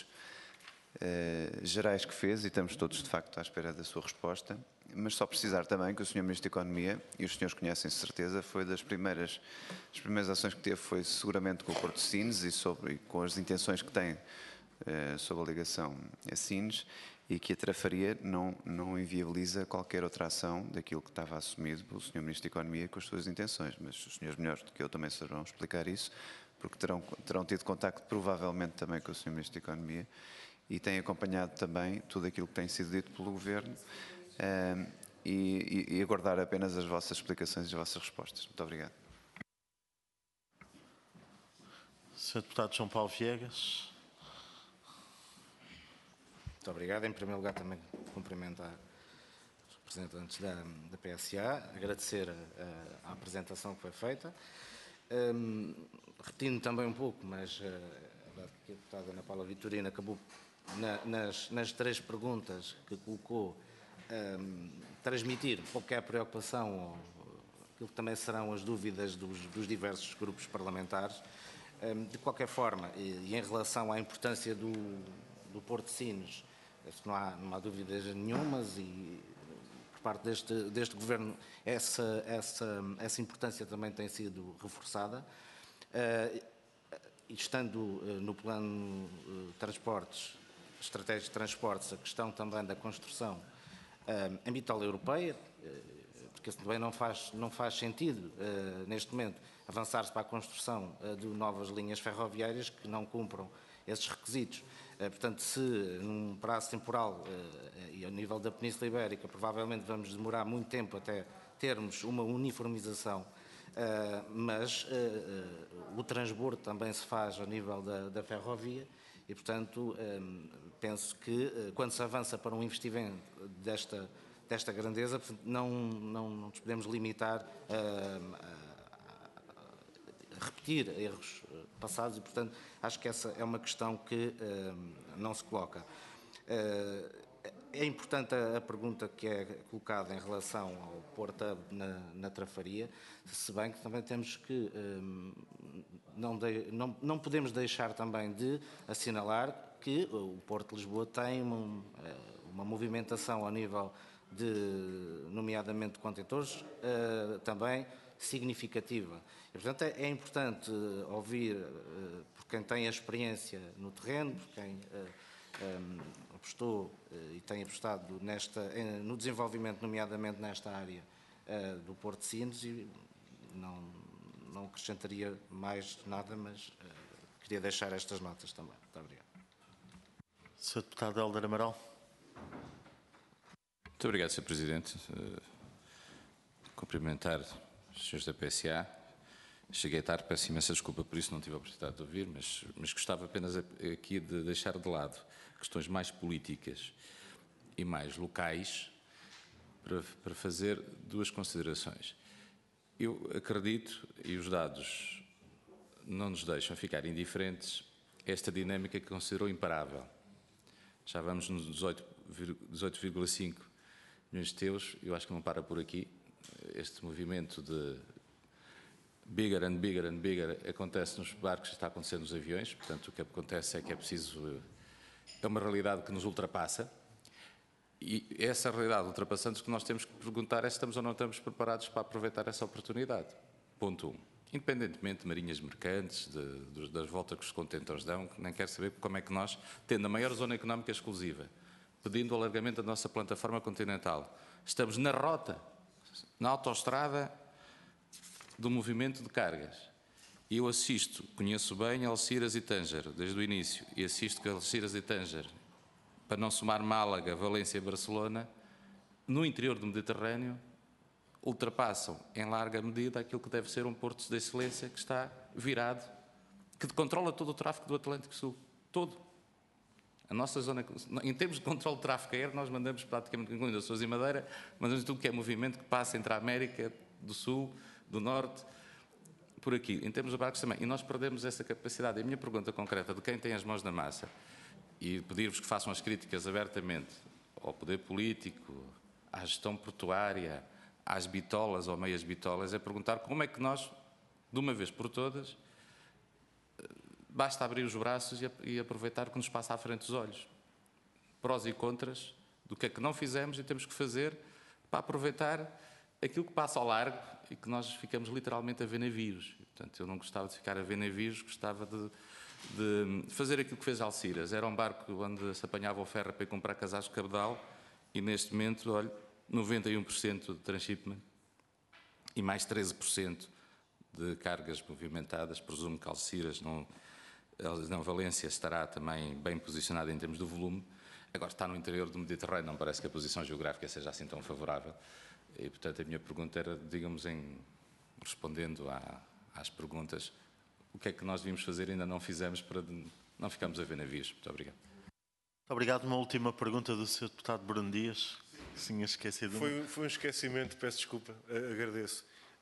gerais que fez, e estamos todos de facto à espera da sua resposta. Mas só precisar também que o Sr. Ministro da Economia, e os senhores conhecem de certeza, foi as primeiras ações que teve foi seguramente com o Porto de Sines e com as intenções que tem sobre a ligação a Sines, e que a Trafaria não inviabiliza qualquer outra ação daquilo que estava assumido pelo Sr. Ministro da Economia com as suas intenções. Mas os senhores melhores do que eu também saberão explicar isso, porque terão tido contacto provavelmente também com o Sr. Ministro da Economia e têm acompanhado também tudo aquilo que tem sido dito pelo Governo e aguardar apenas as vossas explicações e as vossas respostas. Muito obrigado. Sr. Deputado João Paulo Viegas. Muito obrigado. Em primeiro lugar, também cumprimentar os representantes da PSA, agradecer a apresentação que foi feita. Repetindo também um pouco, mas a deputada Ana Paula Vitorino acabou, nas 3 perguntas que colocou, transmitir qualquer preocupação, ou aquilo que também serão as dúvidas dos diversos grupos parlamentares. De qualquer forma, e em relação à importância do Porto de Sines, não há dúvidas nenhumas, e por parte deste Governo essa importância também tem sido reforçada. E estando no plano transportes, estratégia de transportes, a questão também da construção em bitola europeia, porque também não faz sentido, neste momento, avançar-se para a construção de novas linhas ferroviárias que não cumpram esses requisitos. Portanto, se num prazo temporal e ao nível da Península Ibérica, provavelmente vamos demorar muito tempo até termos uma uniformização, mas o transbordo também se faz ao nível da ferrovia e, portanto, penso que quando se avança para um investimento desta grandeza, não nos podemos limitar a repetir erros passados e, portanto, acho que essa é uma questão que não se coloca. É importante a pergunta que é colocada em relação ao Port Hub na Trafaria, se bem que também temos que não podemos deixar também de assinalar que o Porto de Lisboa tem uma movimentação ao nível nomeadamente de contentores, também significativa. E, portanto, é importante ouvir por quem tem a experiência no terreno, por quem apostou e tem apostado no desenvolvimento, nomeadamente nesta área do Porto de Sines, e não acrescentaria mais nada, mas queria deixar estas notas também. Muito obrigado. Sr. Deputado Hélder Amaral. Muito obrigado, Sr. Presidente. Cumprimentar os senhores da PSA. Cheguei tarde, peço imensa desculpa por isso, não tive a oportunidade de ouvir, mas gostava apenas aqui de deixar de lado questões mais políticas e mais locais para fazer duas considerações. Eu acredito, e os dados não nos deixam ficar indiferentes, esta dinâmica que considerou imparável. Já vamos nos 18,5 milhões de euros, eu acho que não para por aqui. Este movimento de bigger and bigger and bigger acontece nos barcos, está acontecendo nos aviões, portanto o que acontece é que é preciso, é uma realidade que nos ultrapassa, e essa realidade ultrapassando que nós temos que perguntar é se estamos ou não estamos preparados para aproveitar essa oportunidade. Ponto 1. Independentemente de marinhas mercantes, das voltas que os contentores dão, nem quero saber como é que nós, tendo a maior zona económica exclusiva, pedindo o alargamento da nossa plataforma continental, estamos na rota, na autoestrada do movimento de cargas. E eu assisto, conheço bem Algeciras e Tanger, desde o início, e assisto que Algeciras e Tanger, para não somar Málaga, Valência e Barcelona, no interior do Mediterrâneo, ultrapassam em larga medida aquilo que deve ser um porto de excelência que está virado, que controla todo o tráfego do Atlântico Sul. Todo. A nossa zona, em termos de controle de tráfego aéreo, nós mandamos praticamente, incluindo Açores e Madeira, mandamos tudo que é movimento que passa entre a América do Sul, do Norte, por aqui. Em termos de barcos também. E nós perdemos essa capacidade. E a minha pergunta concreta, de quem tem as mãos na massa, e pedir-vos que façam as críticas abertamente ao poder político, à gestão portuária, às bitolas ou meias bitolas, é perguntar como é que nós, de uma vez por todas, basta abrir os braços e aproveitar o que nos passa à frente dos olhos. Prós e contras do que é que não fizemos e temos que fazer para aproveitar aquilo que passa ao largo e que nós ficamos literalmente a ver navios. Portanto, eu não gostava de ficar a ver navios, gostava de fazer aquilo que fez Algeciras. Era um barco onde se apanhava o ferro para ir comprar casacos de cabedal e neste momento, olha, 91% de transshipment e mais 13% de cargas movimentadas. Presumo que Algeciras, não Valência, estará também bem posicionada em termos de volume. Agora está no interior do Mediterrâneo, não parece que a posição geográfica seja assim tão favorável. E, portanto, a minha pergunta era, digamos, respondendo às perguntas, o que é que nós devíamos fazer e ainda não fizemos para não ficarmos a ver navios. Muito obrigado. Muito obrigado. Uma última pergunta do Sr. Deputado Bruno Dias. Tinha esquecido. Foi um esquecimento, peço desculpa, agradeço.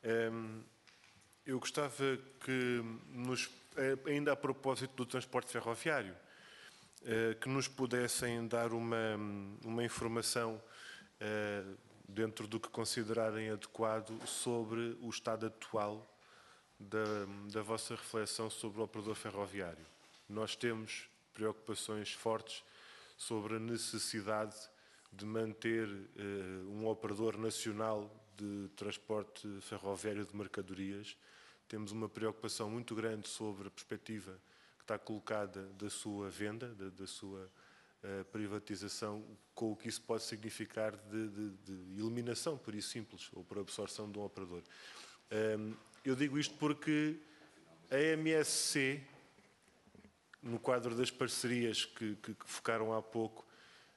Eu gostava que, ainda a propósito do transporte ferroviário, que nos pudessem dar uma informação dentro do que considerarem adequado sobre o estado atual da vossa reflexão sobre o operador ferroviário. Nós temos preocupações fortes sobre a necessidade de manter um operador nacional de transporte ferroviário de mercadorias. Temos uma preocupação muito grande sobre a perspectiva que está colocada da sua venda, da sua privatização, com o que isso pode significar de eliminação, por isso simples, ou por absorção de um operador. Eu digo isto porque a MSC, no quadro das parcerias que focaram há pouco,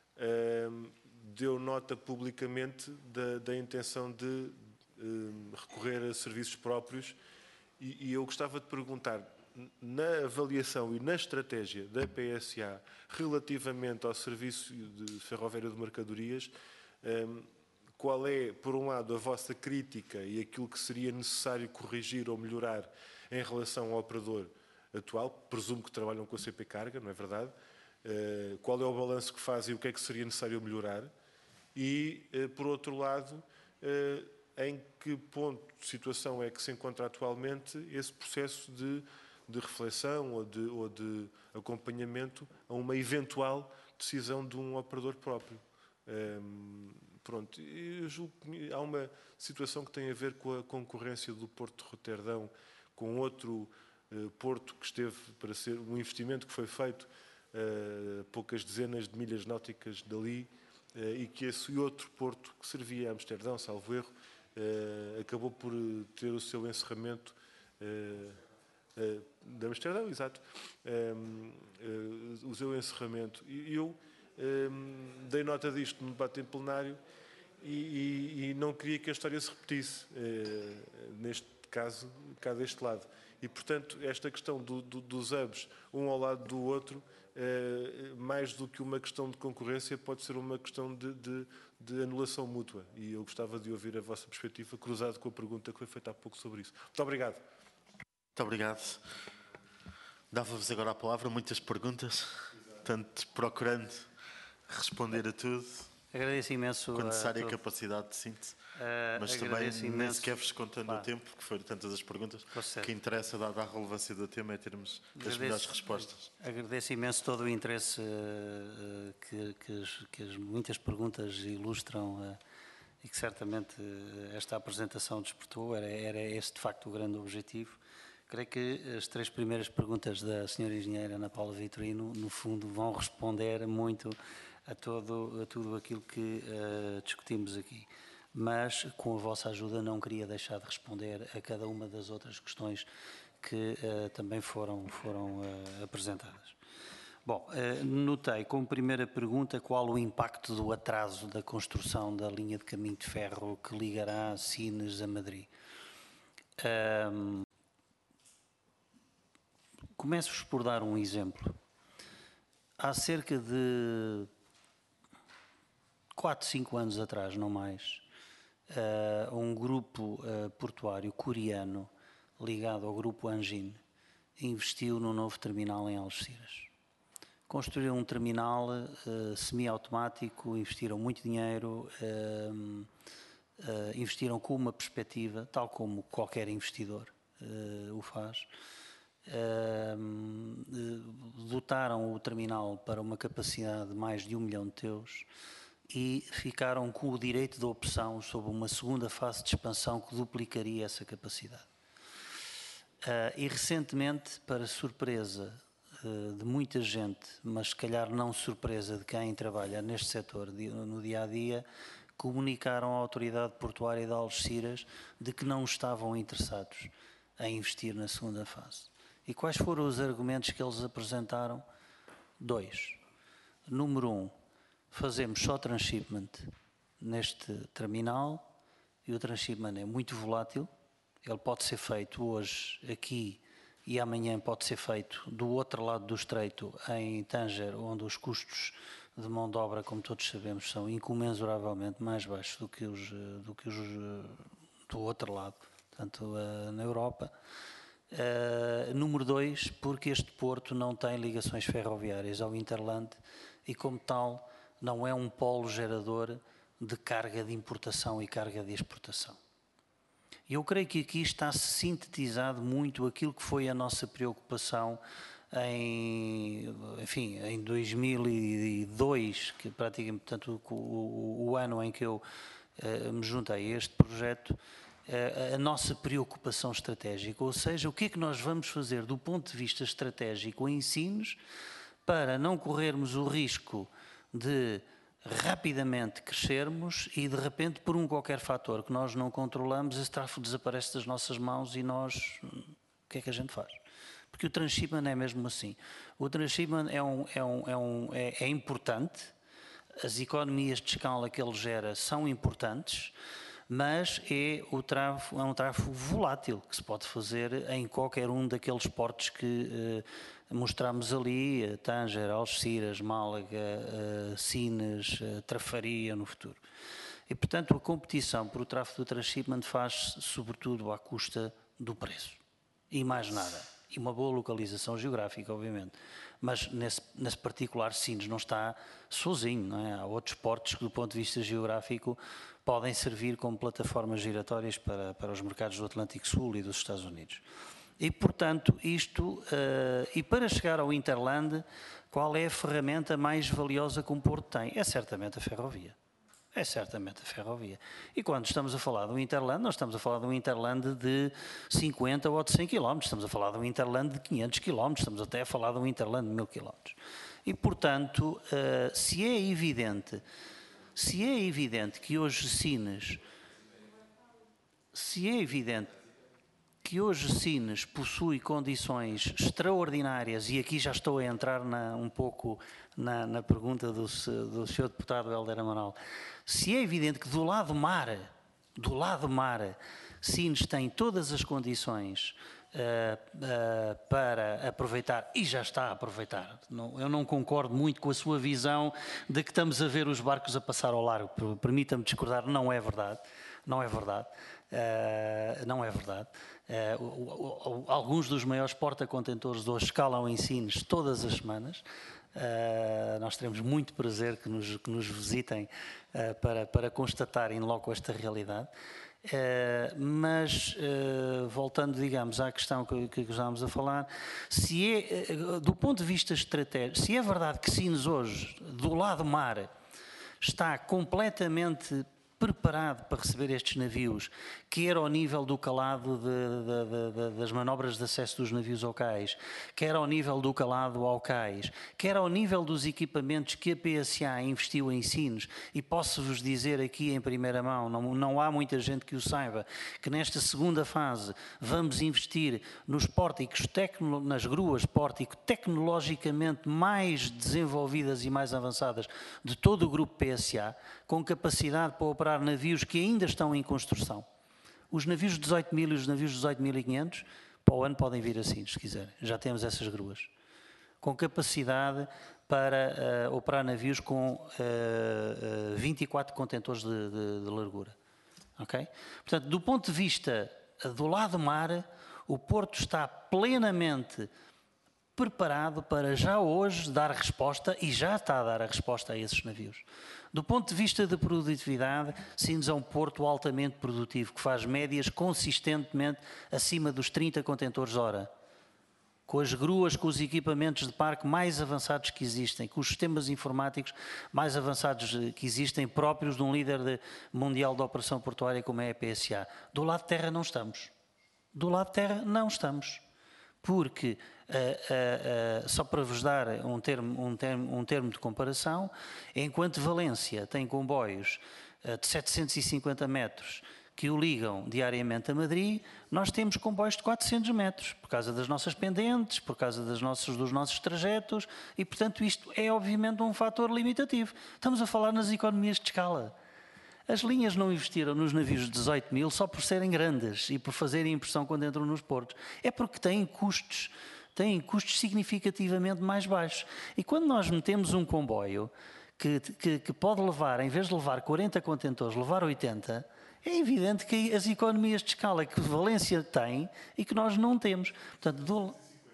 deu nota publicamente da intenção de recorrer a serviços próprios e eu gostava de perguntar, na avaliação e na estratégia da PSA relativamente ao serviço ferroviário de mercadorias, qual é, por um lado, a vossa crítica e aquilo que seria necessário corrigir ou melhorar em relação ao operador atual? Presumo que trabalham com a CP Carga, não é verdade? qual é o balanço que faz e o que é que seria necessário melhorar, e, por outro lado, em que ponto de situação é que se encontra atualmente esse processo de reflexão ou de acompanhamento a uma eventual decisão de um operador próprio. Pronto, eu julgo que há uma situação que tem a ver com a concorrência do Porto de Roterdão com outro porto que esteve para ser um investimento que foi feito poucas dezenas de milhas náuticas dali, e que esse outro porto que servia a Amsterdão, salvo erro, acabou por ter o seu encerramento de Amsterdão, exato, o seu encerramento. E eu dei nota disto no debate em plenário e não queria que a história se repetisse, neste caso, cá deste lado. E, portanto, esta questão dos hubs, um ao lado do outro, mais do que uma questão de concorrência, pode ser uma questão de anulação mútua. E eu gostava de ouvir a vossa perspectiva, cruzado com a pergunta que foi feita há pouco sobre isso. Muito obrigado. Muito obrigado. Dava-vos agora a palavra, muitas perguntas, portanto, procurando responder a tudo. Agradeço imenso com a necessária capacidade de síntese, mas também nem sequer vos contando o tempo, porque foram tantas as perguntas, que interessa, dada a relevância do tema, é termos as melhores respostas. Agradeço imenso todo o interesse que as muitas perguntas ilustram e que certamente esta apresentação despertou. Era esse, de facto, o grande objetivo. Creio que as 3 primeiras perguntas da Sra. Engenheira Ana Paula Vitorino, no fundo, vão responder muito a tudo aquilo que discutimos aqui. Mas, com a vossa ajuda, não queria deixar de responder a cada uma das outras questões que também foram apresentadas. Bom, notei como primeira pergunta qual o impacto do atraso da construção da linha de caminho de ferro que ligará Sines a Madrid. Começo-vos por dar um exemplo. Há cerca de 4, 5 anos atrás, não mais, um grupo portuário coreano ligado ao grupo Anjin investiu num novo terminal em Algeciras. Construíram um terminal semi-automático, investiram muito dinheiro, investiram com uma perspectiva, tal como qualquer investidor o faz. Dotaram o terminal para uma capacidade de mais de 1 milhão de teus e ficaram com o direito de opção sobre uma segunda fase de expansão que duplicaria essa capacidade. E recentemente, para surpresa de muita gente, mas se calhar não surpresa de quem trabalha neste setor no dia-a-dia, comunicaram à autoridade portuária de Algeciras de que não estavam interessados em investir na segunda fase. E quais foram os argumentos que eles apresentaram? 2. Número 1, fazemos só transshipment neste terminal e o transshipment é muito volátil. Ele pode ser feito hoje aqui e amanhã pode ser feito do outro lado do estreito, em Tanger, onde os custos de mão de obra, como todos sabemos, são incomensuravelmente mais baixos do que os do outro lado, portanto, na Europa. Número 2, porque este porto não tem ligações ferroviárias ao Interland e, como tal, não é um polo gerador de carga de importação e carga de exportação. E eu creio que aqui está sintetizado muito aquilo que foi a nossa preocupação em 2002, que praticamente, portanto, o ano em que eu me juntei a este projeto, a nossa preocupação estratégica, ou seja, o que é que nós vamos fazer do ponto de vista estratégico em Sines para não corrermos o risco de rapidamente crescermos e de repente, por um qualquer fator que nós não controlamos, esse tráfego desaparece das nossas mãos e nós, o que é que a gente faz? Porque o transshipment é mesmo assim. O transshipment é importante, as economias de escala que ele gera são importantes, mas é um tráfego volátil que se pode fazer em qualquer um daqueles portos que mostramos ali, Tanger, Algeciras, Málaga, Sines, Trafaria no futuro. E, portanto, a competição por o tráfego do transshipment faz-se sobretudo à custa do preço. E mais nada. E uma boa localização geográfica, obviamente. Mas nesse particular, Sines não está sozinho, não é? Há outros portos que, do ponto de vista geográfico, podem servir como plataformas giratórias para os mercados do Atlântico Sul e dos Estados Unidos. E, portanto, e para chegar ao Interland, qual é a ferramenta mais valiosa que um porto tem? É certamente a ferrovia. É certamente a ferrovia. E quando estamos a falar do Interland, nós estamos a falar de um Interland de 50 ou de 100 km, estamos a falar de um Interland de 500 km, estamos até a falar de um Interland de 1000 km. E, portanto, se é evidente que hoje Sines possui condições extraordinárias, e aqui já estou a entrar um pouco na pergunta do Sr. Deputado Hélder Amaral, se é evidente que do lado mar, Sines tem todas as condições para aproveitar, e já está a aproveitar. Eu não concordo muito com a sua visão de que estamos a ver os barcos a passar ao largo. Permita-me discordar, não é verdade. Não é verdade. Alguns dos maiores porta-contentores de hoje escalam em Sines todas as semanas. Nós teremos muito prazer que nos visitem para constatarem logo esta realidade. Mas, voltando, digamos, à questão que estávamos a falar, do ponto de vista estratégico, se é verdade que Sines hoje, do lado mar, está completamente preparado para receber estes navios, quer ao nível do calado das manobras de acesso dos navios ao cais, quer ao nível do calado ao cais, quer ao nível dos equipamentos que a PSA investiu em Sines, e posso-vos dizer aqui em primeira mão, não há muita gente que o saiba, que nesta segunda fase vamos investir nos pórticos, nas gruas pórtico tecnologicamente mais desenvolvidas e mais avançadas de todo o grupo PSA, com capacidade para operar navios que ainda estão em construção. Os navios de 18.000 e os navios de 18.500 para o ano podem vir assim, se quiserem. Já temos essas gruas. Com capacidade para operar navios com 24 contentores de largura. Okay? Portanto, do ponto de vista do lado mar, o Porto está plenamente preparado para já hoje dar resposta, e já está a dar a resposta a esses navios. Do ponto de vista da produtividade, Sines é um porto altamente produtivo, que faz médias consistentemente acima dos 30 contentores hora. Com as gruas, com os equipamentos de parque mais avançados que existem, com os sistemas informáticos mais avançados que existem, próprios de um líder mundial de operação portuária como é a PSA. Do lado de terra não estamos. Do lado de terra não estamos. Porque, só para vos dar um termo de comparação, enquanto Valência tem comboios de 750 metros que o ligam diariamente a Madrid, nós temos comboios de 400 metros, por causa das nossas pendentes, por causa dos nossos trajetos, e, portanto, isto é, obviamente, um fator limitativo. Estamos a falar nas economias de escala. As linhas não investiram nos navios de 18.000 só por serem grandes e por fazerem impressão quando entram nos portos. É porque têm custos significativamente mais baixos. E quando nós metemos um comboio que pode levar, em vez de levar 40 contentores, levar 80, é evidente que as economias de escala que Valência tem e que nós não temos. Portanto,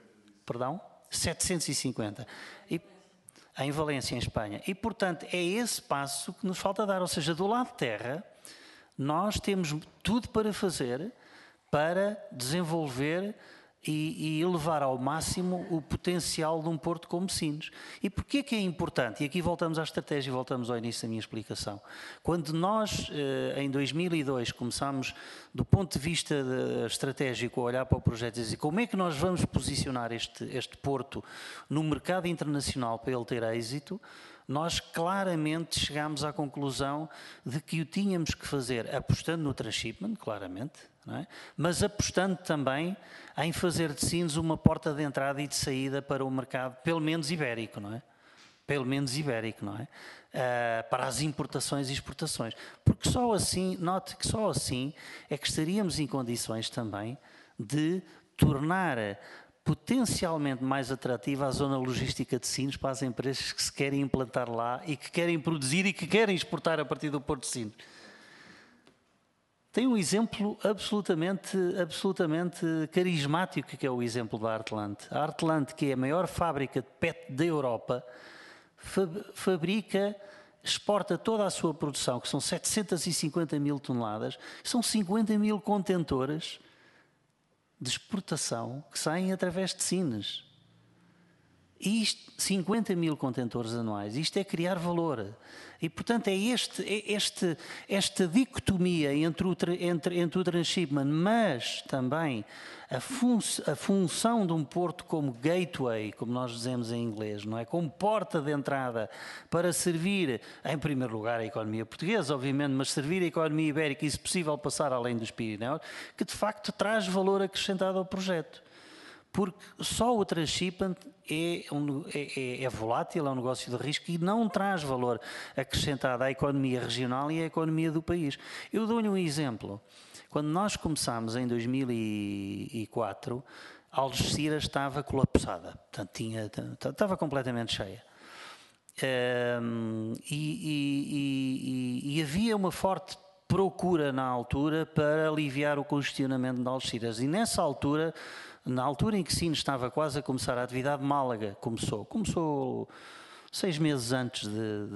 750. Em Valência, em Espanha. E, portanto, é esse passo que nos falta dar. Ou seja, do lado de terra, nós temos tudo para fazer para desenvolver e elevar ao máximo o potencial de um porto como Sines. E porquê que é importante? E aqui voltamos à estratégia e voltamos ao início da minha explicação. Quando nós, em 2002, começámos, do ponto de vista estratégico, a olhar para o projeto e dizer como é que nós vamos posicionar este porto no mercado internacional para ele ter êxito, nós claramente chegámos à conclusão de que o tínhamos que fazer apostando no transshipment, claramente, não é? Mas apostando também em fazer de Sines uma porta de entrada e de saída para o mercado, pelo menos ibérico, não é? Pelo menos ibérico, não é? Para as importações e exportações. Porque só assim, note que só assim é que estaríamos em condições também de tornar potencialmente mais atrativa a zona logística de Sines para as empresas que se querem implantar lá e que querem produzir e que querem exportar a partir do Porto de Sines. tem um exemplo absolutamente carismático, que é o exemplo da Artelante. A Artelante, que é a maior fábrica de PET da Europa, exporta toda a sua produção, que são 750 mil toneladas, são 50 mil contentores de exportação que saem através de Sines. E isto, 50 mil contentores anuais, isto é criar valor. E, portanto, é esta dicotomia entre o transshipment, mas também a função de um porto como gateway, como nós dizemos em inglês, não é? Como porta de entrada para servir, em primeiro lugar, a economia portuguesa, obviamente, mas servir a economia ibérica e, se possível, passar além dos Pirineus, que, de facto, traz valor acrescentado ao projeto. Porque só o transshipment é volátil, é um negócio de risco e não traz valor acrescentado à economia regional e à economia do país. Eu dou-lhe um exemplo. Quando nós começámos em 2004, Algeciras estava colapsada, portanto, estava completamente cheia. E havia uma forte procura na altura para aliviar o congestionamento de Algeciras. E nessa altura, na altura em que Sines estava quase a começar a atividade, Málaga começou 6 meses antes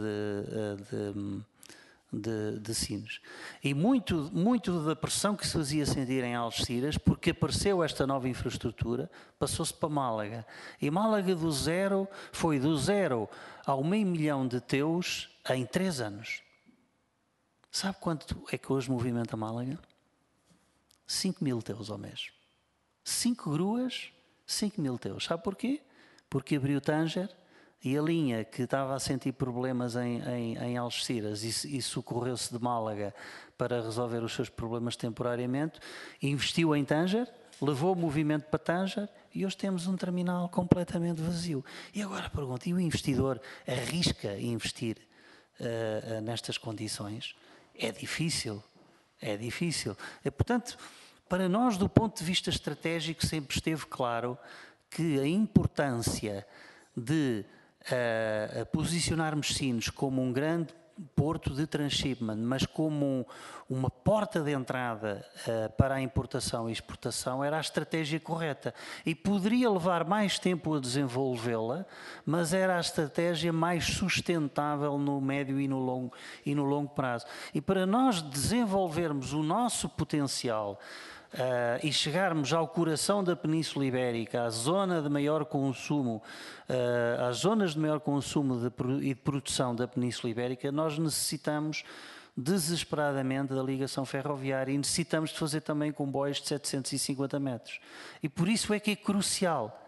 de Sines. E muito da pressão que se fazia sentir em Algeciras, porque apareceu esta nova infraestrutura, passou-se para Málaga. E Málaga foi do zero ao 500 mil de teus em 3 anos. Sabe quanto é que hoje movimenta Málaga? 5 mil teus ao mês. 5 gruas, 5 mil teus. Sabe porquê? Porque abriu Tanger e a linha que estava a sentir problemas em Algeciras e socorreu-se de Málaga para resolver os seus problemas temporariamente, investiu em Tanger, levou o movimento para Tanger e hoje temos um terminal completamente vazio. E agora pergunto, e o investidor arrisca investir nestas condições? É difícil, é difícil. Portanto, para nós, do ponto de vista estratégico, sempre esteve claro que a importância de posicionarmos Sines como um grande porto de transshipment, mas como uma porta de entrada para a importação e exportação, era a estratégia correta. E poderia levar mais tempo a desenvolvê-la, mas era a estratégia mais sustentável no médio e no longo prazo. E para nós desenvolvermos o nosso potencial e chegarmos ao coração da Península Ibérica, à zona de maior consumo, às zonas de maior consumo e de produção da Península Ibérica, nós necessitamos desesperadamente da ligação ferroviária e necessitamos de fazer também comboios de 750 metros. E por isso é que é crucial.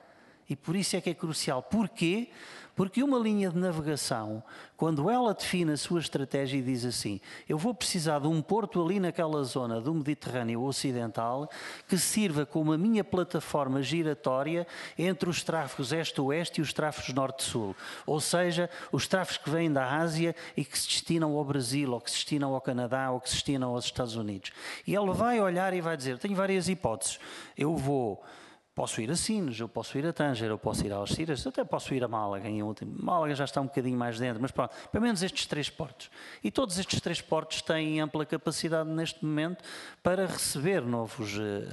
Porquê? Porque uma linha de navegação, quando ela define a sua estratégia e diz assim, eu vou precisar de um porto ali naquela zona do Mediterrâneo Ocidental que sirva como a minha plataforma giratória entre os tráfegos este-oeste e os tráfegos norte-sul. Ou seja, os tráfegos que vêm da Ásia e que se destinam ao Brasil, ou que se destinam ao Canadá, ou que se destinam aos Estados Unidos. E ele vai olhar e vai dizer, tenho várias hipóteses, posso ir a Sines, eu posso ir a Tanger, eu posso ir a Algeciras, até posso ir a Málaga em último. Málaga já está um bocadinho mais dentro, mas pronto, pelo menos estes 3 portos. E todos estes 3 portos têm ampla capacidade neste momento para receber novos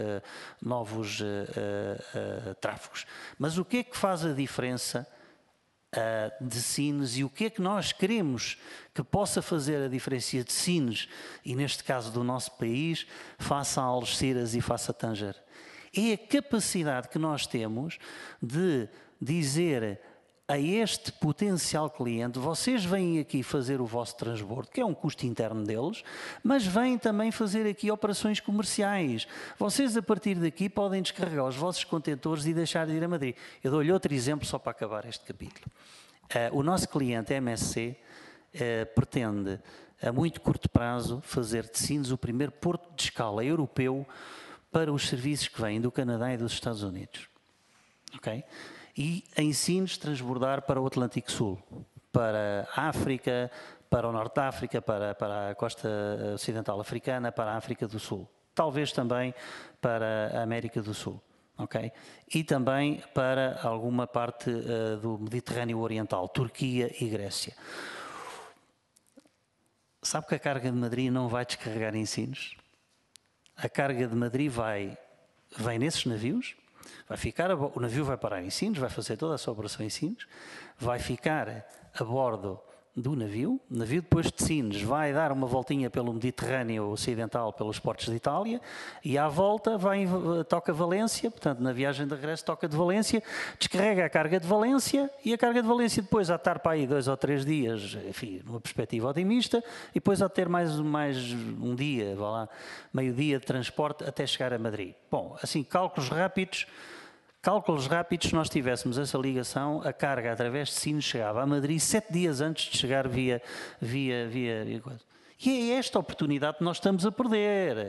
tráfegos. Mas o que é que faz a diferença de Sines e o que é que nós queremos que possa fazer a diferença de Sines, e neste caso do nosso país, face a Algeciras e face a Tanger? É a capacidade que nós temos de dizer a este potencial cliente, vocês vêm aqui fazer o vosso transbordo, que é um custo interno deles, mas vêm também fazer aqui operações comerciais. Vocês, a partir daqui, podem descarregar os vossos contentores e deixar de ir a Madrid. Eu dou-lhe outro exemplo só para acabar este capítulo. O nosso cliente, a MSC, pretende, a muito curto prazo, fazer de Sines o primeiro porto de escala europeu para os serviços que vêm do Canadá e dos Estados Unidos. Okay? E em Sines transbordar para o Atlântico Sul, para a África, para o Norte da África, para a costa ocidental africana, para a África do Sul. Talvez também para a América do Sul. Okay? E também para alguma parte do Mediterrâneo Oriental, Turquia e Grécia. Sabe que a carga de Madrid não vai descarregar em Sines? A carga de Madrid vem nesses navios, o navio vai parar em Sines, vai fazer toda a sua operação em Sines, vai ficar a bordo do navio. O navio depois de Sines vai dar uma voltinha pelo Mediterrâneo Ocidental, pelos portos de Itália, e à volta toca Valência, portanto na viagem de regresso toca de Valência, descarrega a carga de Valência, e a carga de Valência depois há de estar para aí 2 ou 3 dias, enfim, numa perspectiva otimista, e depois há de ter mais um dia, vá lá, meio-dia de transporte até chegar a Madrid. Bom, assim, cálculos rápidos, se nós tivéssemos essa ligação, a carga através de Sines chegava a Madrid 7 dias antes de chegar via. E é esta oportunidade que nós estamos a perder.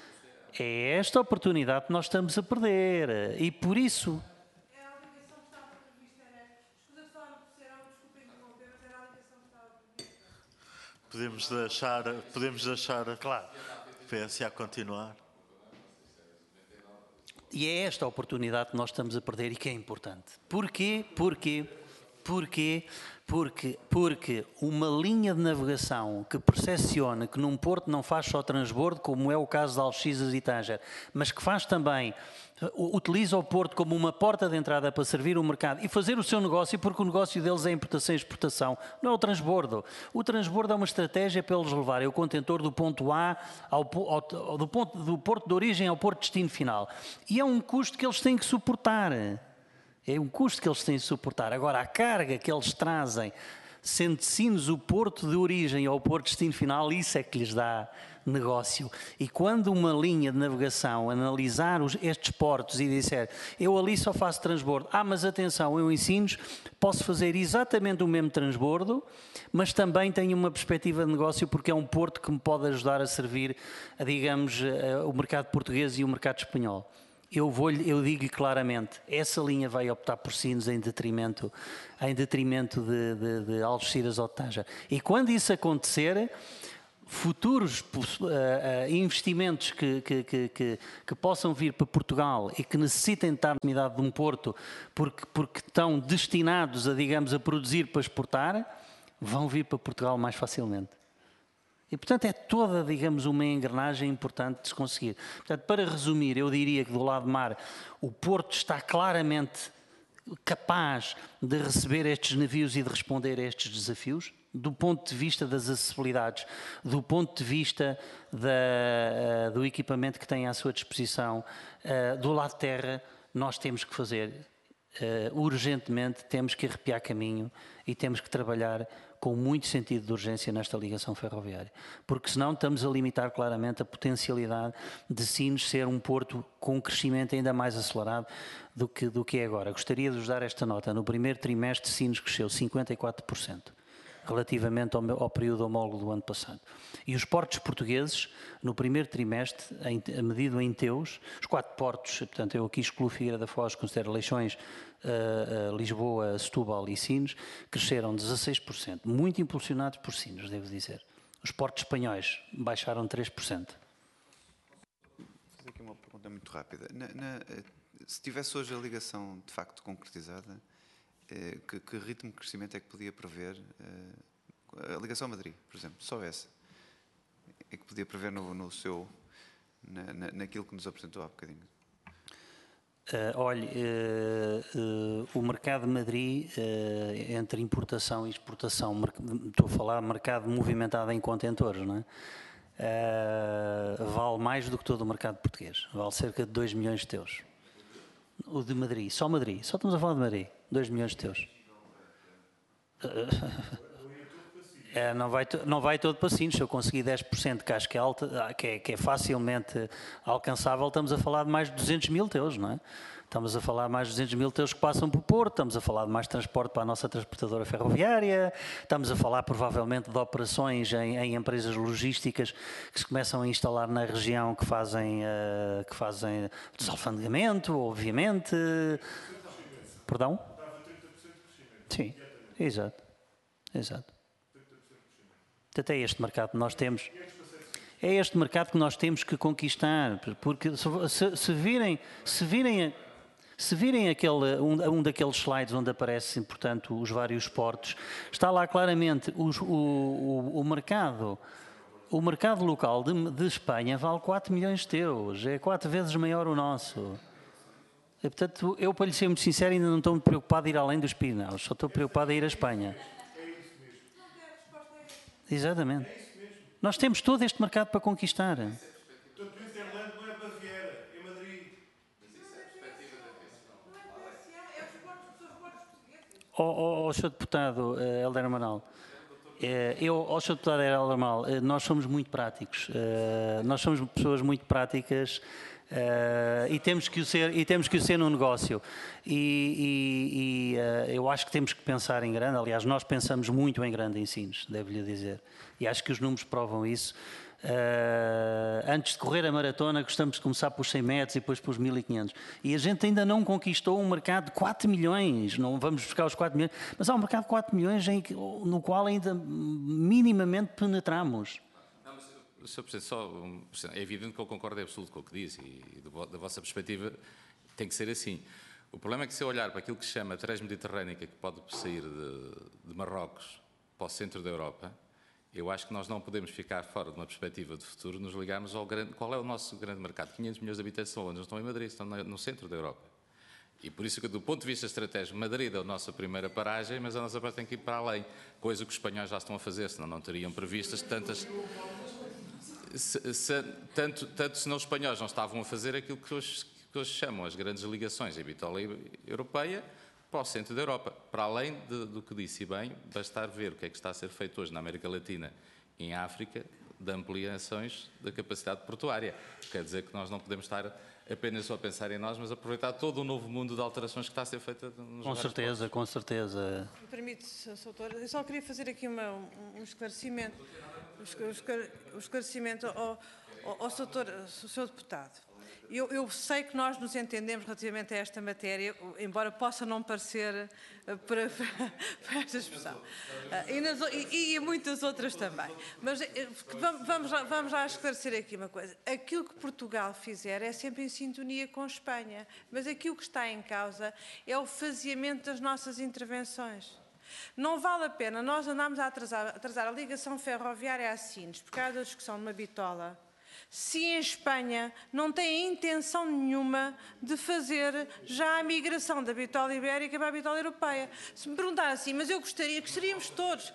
E por isso. Era a ligação que estava prevista, era. Escusa só, não perceberam, desculpem interromper, mas era a ligação que estava prevista. Podemos deixar claro. O PSA continuar. E é esta oportunidade que nós estamos a perder e que é importante. Porquê? Porque uma linha de navegação que percepciona que num porto não faz só transbordo, como é o caso de Algeciras e Tánger, mas que faz também, utiliza o porto como uma porta de entrada para servir o mercado e fazer o seu negócio, porque o negócio deles é importação e exportação, não é o transbordo. O transbordo é uma estratégia para eles levarem o contentor do ponto A do porto de origem ao porto de destino final. E é um custo que eles têm que suportar. Agora, a carga que eles trazem, sendo Sines o porto de origem ou o porto de destino final, isso é que lhes dá negócio. E quando uma linha de navegação analisar estes portos e disser, eu ali só faço transbordo, mas atenção, eu em Sines posso fazer exatamente o mesmo transbordo, mas também tenho uma perspectiva de negócio porque é um porto que me pode ajudar a servir, digamos, o mercado português e o mercado espanhol. Eu digo-lhe claramente, essa linha vai optar por Sines em detrimento de Algeciras ou de Tánger. E quando isso acontecer, futuros investimentos que possam vir para Portugal e que necessitem estar na proximidade de um porto porque estão destinados a produzir para exportar, vão vir para Portugal mais facilmente. E, portanto, é toda, uma engrenagem importante de se conseguir. Portanto, para resumir, eu diria que do lado do mar o Porto está claramente capaz de receber estes navios e de responder a estes desafios, do ponto de vista das acessibilidades, do ponto de vista do equipamento que tem à sua disposição. Do lado de terra, nós temos que fazer, urgentemente, temos que arrepiar caminho e temos que trabalhar com muito sentido de urgência nesta ligação ferroviária, porque senão estamos a limitar claramente a potencialidade de Sines ser um porto com um crescimento ainda mais acelerado do que é agora. Gostaria de vos dar esta nota. No primeiro trimestre, Sines cresceu 54%, relativamente ao período homólogo do ano passado. E os portos portugueses, no primeiro trimestre, medido em teus, os 4 portos, portanto eu aqui excluo Figueira da Foz, considero Leixões, Lisboa, Setúbal e Sines, cresceram 16%, muito impulsionados por Sines, devo dizer. Os portos espanhóis baixaram 3%. Vou fazer aqui uma pergunta muito rápida. Se tivesse hoje a ligação de facto concretizada, que ritmo de crescimento é que podia prever? A ligação a Madrid, por exemplo, só essa. É que podia prever naquilo que nos apresentou há bocadinho? O mercado de Madrid, entre importação e exportação, estou a falar de mercado movimentado em contentores, não é? Vale mais do que todo o mercado português. Vale cerca de 2 milhões de euros. O de Madrid, só estamos a falar de Madrid, 2 milhões de euros. Não vai todo para Sines. Se eu conseguir 10% de casca alta, que é facilmente alcançável, estamos a falar de mais de 200 mil euros, não é? Estamos a falar de mais de 200 mil euros que passam por Porto, estamos a falar de mais transporte para a nossa transportadora ferroviária, estamos a falar provavelmente de operações em empresas logísticas que se começam a instalar na região que fazem desalfandegamento, obviamente. Perdão? Sim, exato. Portanto, é este mercado que nós temos. É este mercado que nós temos que conquistar, porque se virem um daqueles slides onde aparecem, portanto, os vários portos, está lá claramente o mercado O mercado local de Espanha vale 4 milhões de euros, é 4 vezes maior o nosso. E, portanto, eu, para lhe ser muito sincero, ainda não estou muito preocupado em ir além dos Pirineus, só estou preocupado em ir à Espanha. Exatamente. Nós temos todo este mercado para conquistar. Portanto, o Interland não é Baviera, é Madrid. Sr. Deputado Helder Amaral, Sr. Deputado Helder Amaral, nós somos muito práticos, nós somos pessoas muito práticas e temos que o ser no negócio. Eu acho que temos que pensar em grande, aliás, nós pensamos muito em grande em Sines, devo-lhe dizer, e acho que os números provam isso. Antes de correr a maratona, gostamos de começar pelos 100 metros e depois pelos 1500. E a gente ainda não conquistou um mercado de 4 milhões, não vamos buscar os 4 milhões, mas há um mercado de 4 milhões no qual ainda minimamente penetramos. Sr. Presidente, é evidente que eu concordo absoluto com o que disse e da vossa perspectiva tem que ser assim. O problema é que se eu olhar para aquilo que se chama transmediterrânica, que pode sair de Marrocos para o centro da Europa, eu acho que nós não podemos ficar fora de uma perspectiva de futuro, nos ligarmos ao grande... Qual é o nosso grande mercado? 500 milhões de habitantes estão onde? Não estão em Madrid, estão no centro da Europa. E por isso que, do ponto de vista estratégico, Madrid é a nossa primeira paragem, mas a nossa paragem tem que ir para além, coisa que os espanhóis já estão a fazer, senão não teriam previstas tantas... Tanto senão os espanhóis não estavam a fazer aquilo que hoje chamam as grandes ligações, a bitola europeia, para o centro da Europa. Para além do que disse bem, bastar ver o que é que está a ser feito hoje na América Latina e em África, de ampliações da capacidade portuária. Quer dizer que nós não podemos estar apenas só a pensar em nós, mas aproveitar todo o novo mundo de alterações que está a ser feita nos Com certeza, com certeza. Me permite, Sr. Doutor, eu só queria fazer aqui um esclarecimento. O esclarecimento ao Sr. Deputado. Eu sei que nós nos entendemos relativamente a esta matéria, embora possa não parecer para esta expressão. E muitas outras também. Mas vamos lá esclarecer aqui uma coisa. Aquilo que Portugal fizer é sempre em sintonia com a Espanha. Mas aquilo que está em causa é o faseamento das nossas intervenções. Não vale a pena nós andarmos a atrasar a ligação ferroviária a Sines por causa da discussão de uma bitola, se em Espanha não tem intenção nenhuma de fazer já a migração da bitola ibérica para a bitola europeia. Se me perguntar assim, mas eu gostaríamos todos.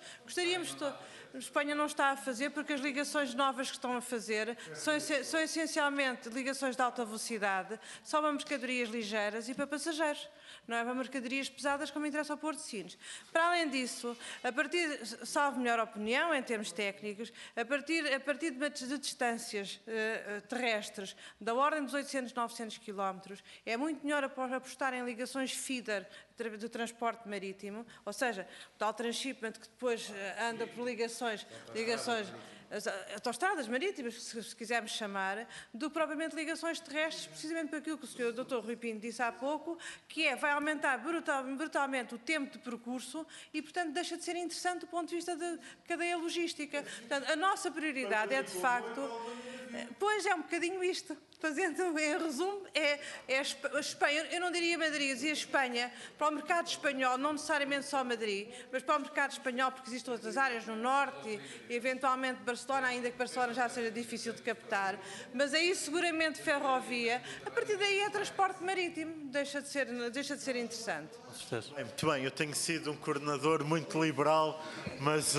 A Espanha não está a fazer porque as ligações novas que estão a fazer são essencialmente ligações de alta velocidade, só para mercadorias ligeiras e para passageiros. Não é para mercadorias pesadas como interessa ao Porto de Sines. Para além disso, salvo melhor opinião em termos técnicos, a partir de distâncias terrestres da ordem dos 800, 900 km, é muito melhor apostar em ligações feeder de transporte marítimo, ou seja, o tal transshipment que depois anda por ligações autoestradas marítimas, se quisermos chamar, do que propriamente ligações terrestres, precisamente por aquilo que o Sr. Dr. Rui Pinto disse há pouco, que vai aumentar brutalmente o tempo de percurso e, portanto, deixa de ser interessante do ponto de vista da cadeia logística. Portanto, a nossa prioridade é, de facto, pois é um bocadinho isto. Fazendo em resumo, a Espanha, eu não diria Madrid, eu dizia Espanha, para o mercado espanhol, não necessariamente só Madrid, mas para o mercado espanhol, porque existem outras áreas no norte e eventualmente Barcelona, ainda que Barcelona já seja difícil de captar, mas aí seguramente ferrovia, a partir daí é transporte marítimo, deixa de ser interessante. Com certeza. Muito bem, eu tenho sido um coordenador muito liberal, mas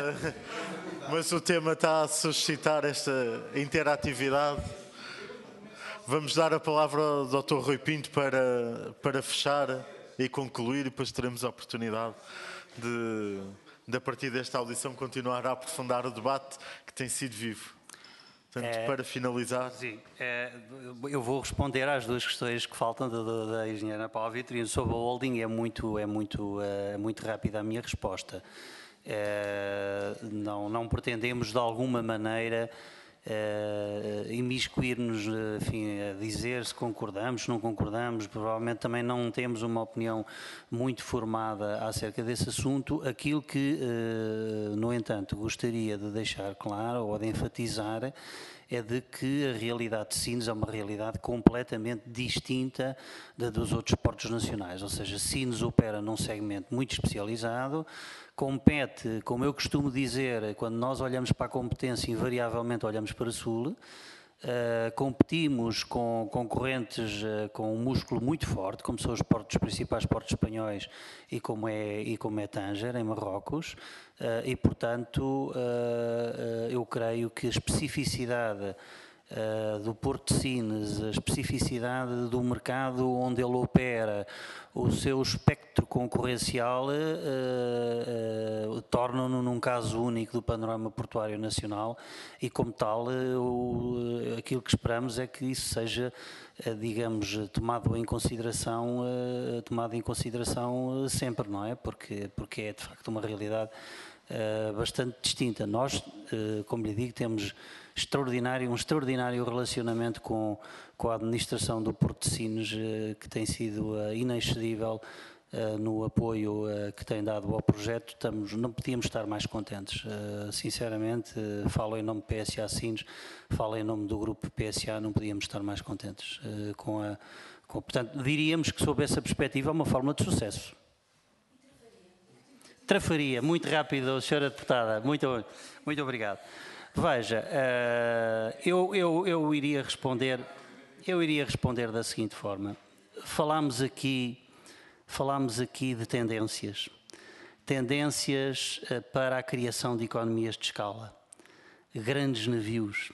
o tema está a suscitar esta interatividade. Vamos dar a palavra ao Dr. Rui Pinto para fechar e concluir, e depois teremos a oportunidade de, a partir desta audição, continuar a aprofundar o debate que tem sido vivo. Portanto, para finalizar... Sim, eu vou responder às duas questões que faltam da engenheira Paula Vitorino sobre a holding. É muito rápida a minha resposta. Não pretendemos, de alguma maneira, imiscuir-nos, enfim, a dizer se concordamos, se não concordamos. Provavelmente também não temos uma opinião muito formada acerca desse assunto. Aquilo que, no entanto, gostaria de deixar claro ou de enfatizar é de que a realidade de Sines é uma realidade completamente distinta da dos outros portos nacionais, ou seja, Sines opera num segmento muito especializado, compete, como eu costumo dizer, quando nós olhamos para a competência, invariavelmente olhamos para o Sul. Competimos com concorrentes com um músculo muito forte, como são os principais portos espanhóis e como é Tanger, em Marrocos, e portanto eu creio que a especificidade do Porto de Sines, a especificidade do mercado onde ele opera, o seu espectro concorrencial tornam-no num caso único do panorama portuário nacional e, como tal, aquilo que esperamos é que isso seja, digamos, tomado em consideração sempre, não é? Porque é, de facto, uma realidade bastante distinta. Nós, como lhe digo, temos um extraordinário relacionamento com a administração do Porto de Sines, que tem sido inexcedível no apoio que tem dado ao projeto. Não podíamos estar mais contentes. Sinceramente, falo em nome do PSA Sines, falo em nome do grupo PSA, não podíamos estar mais contentes. Portanto, diríamos que, sob essa perspectiva, é uma fórmula de sucesso. Trafaria, muito rápido, senhora deputada, muito obrigado. Veja, eu iria responder da seguinte forma. Falámos aqui de tendências para a criação de economias de escala, grandes navios,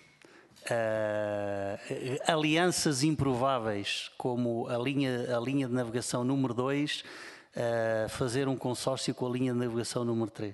alianças improváveis, como a linha de navegação número 2, fazer um consórcio com a linha de navegação número 3.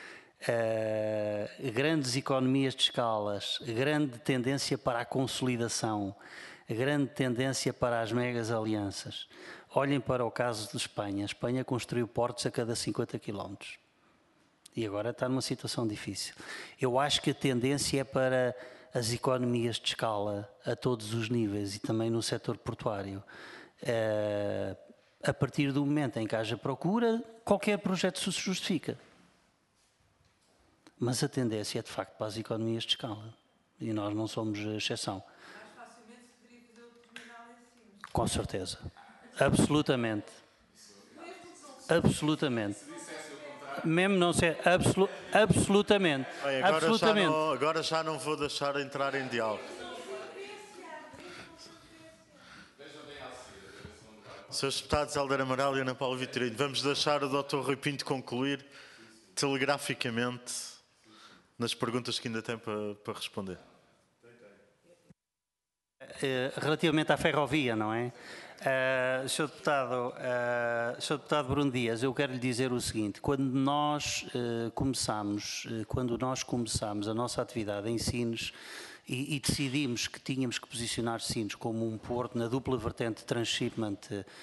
Grandes economias de escalas, grande tendência para a consolidação, grande tendência para as megas alianças. Olhem para o caso de Espanha. A Espanha construiu portos a cada 50 km. E agora está numa situação difícil. Eu acho que a tendência é para as economias de escala a todos os níveis e também no setor portuário. A partir do momento em que haja procura, qualquer projeto se justifica. Mas a tendência é, de facto, para as economias de escala. E nós não somos exceção. Mais facilmente se poderia fazer o terminal em Sines. Com certeza. Absolutamente. Absolutamente. Mesmo não ser... absolutamente. Bem, agora já não vou deixar entrar em diálogo. Senhores deputados Helder Amaral e Ana Paula Vitorino, vamos deixar o Dr. Rui Pinto concluir telegraficamente nas perguntas que ainda tem para responder. Relativamente à ferrovia, não é? Sr. Deputado Bruno Dias, eu quero lhe dizer o seguinte: quando nós começámos a nossa atividade em Sines e decidimos que tínhamos que posicionar Sines como um porto na dupla vertente transshipment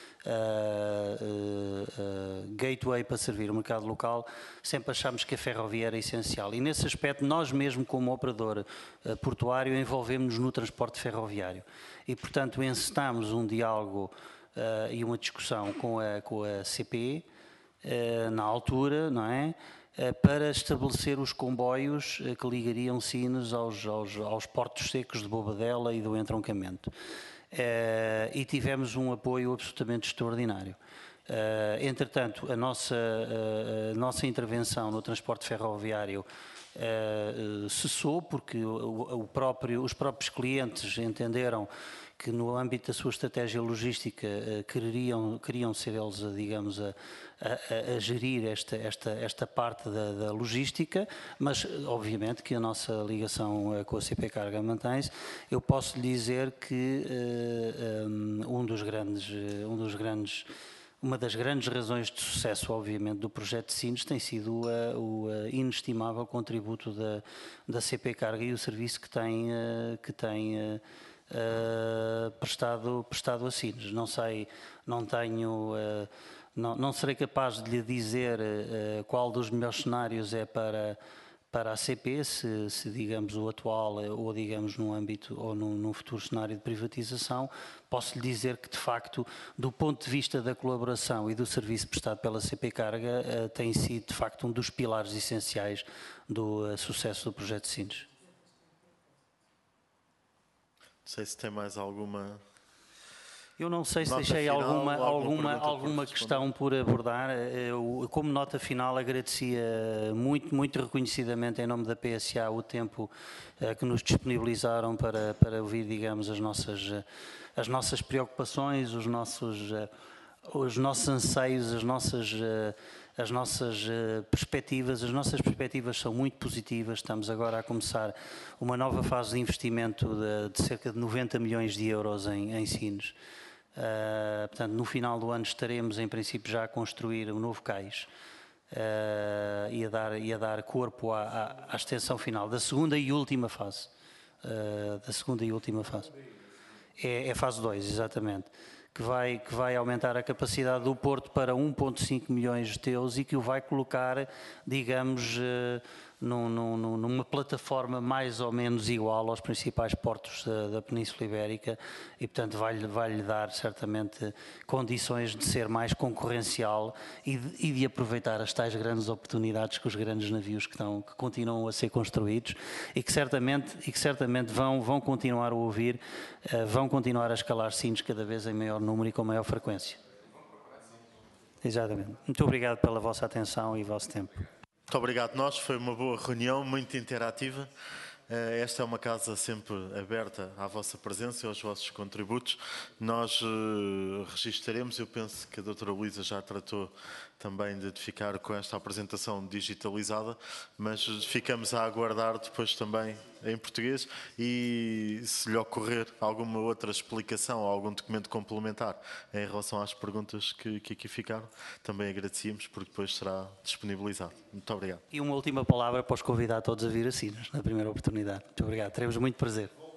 gateway para servir o mercado local, sempre achámos que a ferrovia era essencial. E nesse aspecto, nós mesmo como operador portuário envolvemos-nos no transporte ferroviário. E, portanto, encetámos um diálogo e uma discussão com a CP, na altura, não é? Para estabelecer os comboios que ligariam Sines aos portos secos de Bobadela e do entroncamento. E tivemos um apoio absolutamente extraordinário. Entretanto, a nossa intervenção no transporte ferroviário cessou porque os próprios clientes entenderam que no âmbito da sua estratégia logística queriam ser eles, digamos, a gerir esta parte da logística, mas obviamente que a nossa ligação com a CP Carga mantém-se. Eu posso lhe dizer que uma das grandes razões de sucesso, obviamente, do projeto de Sines tem sido o inestimável contributo da CP Carga e o serviço que tem prestado a Sines. Não serei capaz de lhe dizer qual dos melhores cenários é para a CP, se digamos o atual ou digamos num âmbito ou num futuro cenário de privatização. Posso lhe dizer que, de facto, do ponto de vista da colaboração e do serviço prestado pela CP Carga, tem sido, de facto, um dos pilares essenciais do sucesso do projeto de Sines. sei se tem mais alguma... Eu não sei se Nota deixei final, alguma pergunta alguma por questão por abordar. Eu, como nota final, agradecia muito reconhecidamente, em nome da PSA, o tempo que nos disponibilizaram para ouvir, digamos, as nossas preocupações, os nossos anseios, as nossas perspectivas. As nossas perspectivas são muito positivas. Estamos agora a começar uma nova fase de investimento de cerca de 90 milhões de euros em Sines. Portanto, no final do ano estaremos, em princípio, já a construir um novo cais e a dar corpo à extensão final da segunda e última fase. É a fase 2, exatamente. Que vai aumentar a capacidade do Porto para 1,5 milhões de teus e que o vai colocar, digamos, numa plataforma mais ou menos igual aos principais portos da Península Ibérica e, portanto, vai-lhe dar certamente condições de ser mais concorrencial e de aproveitar as tais grandes oportunidades que os grandes navios que continuam a ser construídos e que certamente vão continuar a ouvir, vão continuar a escalar Sines cada vez em maior número e com maior frequência. Exatamente. Muito obrigado pela vossa atenção e vosso tempo. Muito obrigado. Nós, foi uma boa reunião, muito interativa. Esta é uma casa sempre aberta à vossa presença e aos vossos contributos. Nós registaremos, eu penso que a doutora Luísa já tratou também de ficar com esta apresentação digitalizada, mas ficamos a aguardar depois também em português e se lhe ocorrer alguma outra explicação ou algum documento complementar em relação às perguntas que aqui ficaram, também agradecíamos porque depois será disponibilizado. Muito obrigado. E uma última palavra para os convidar todos a vir a Sines, na primeira oportunidade. Muito obrigado. Teremos muito prazer.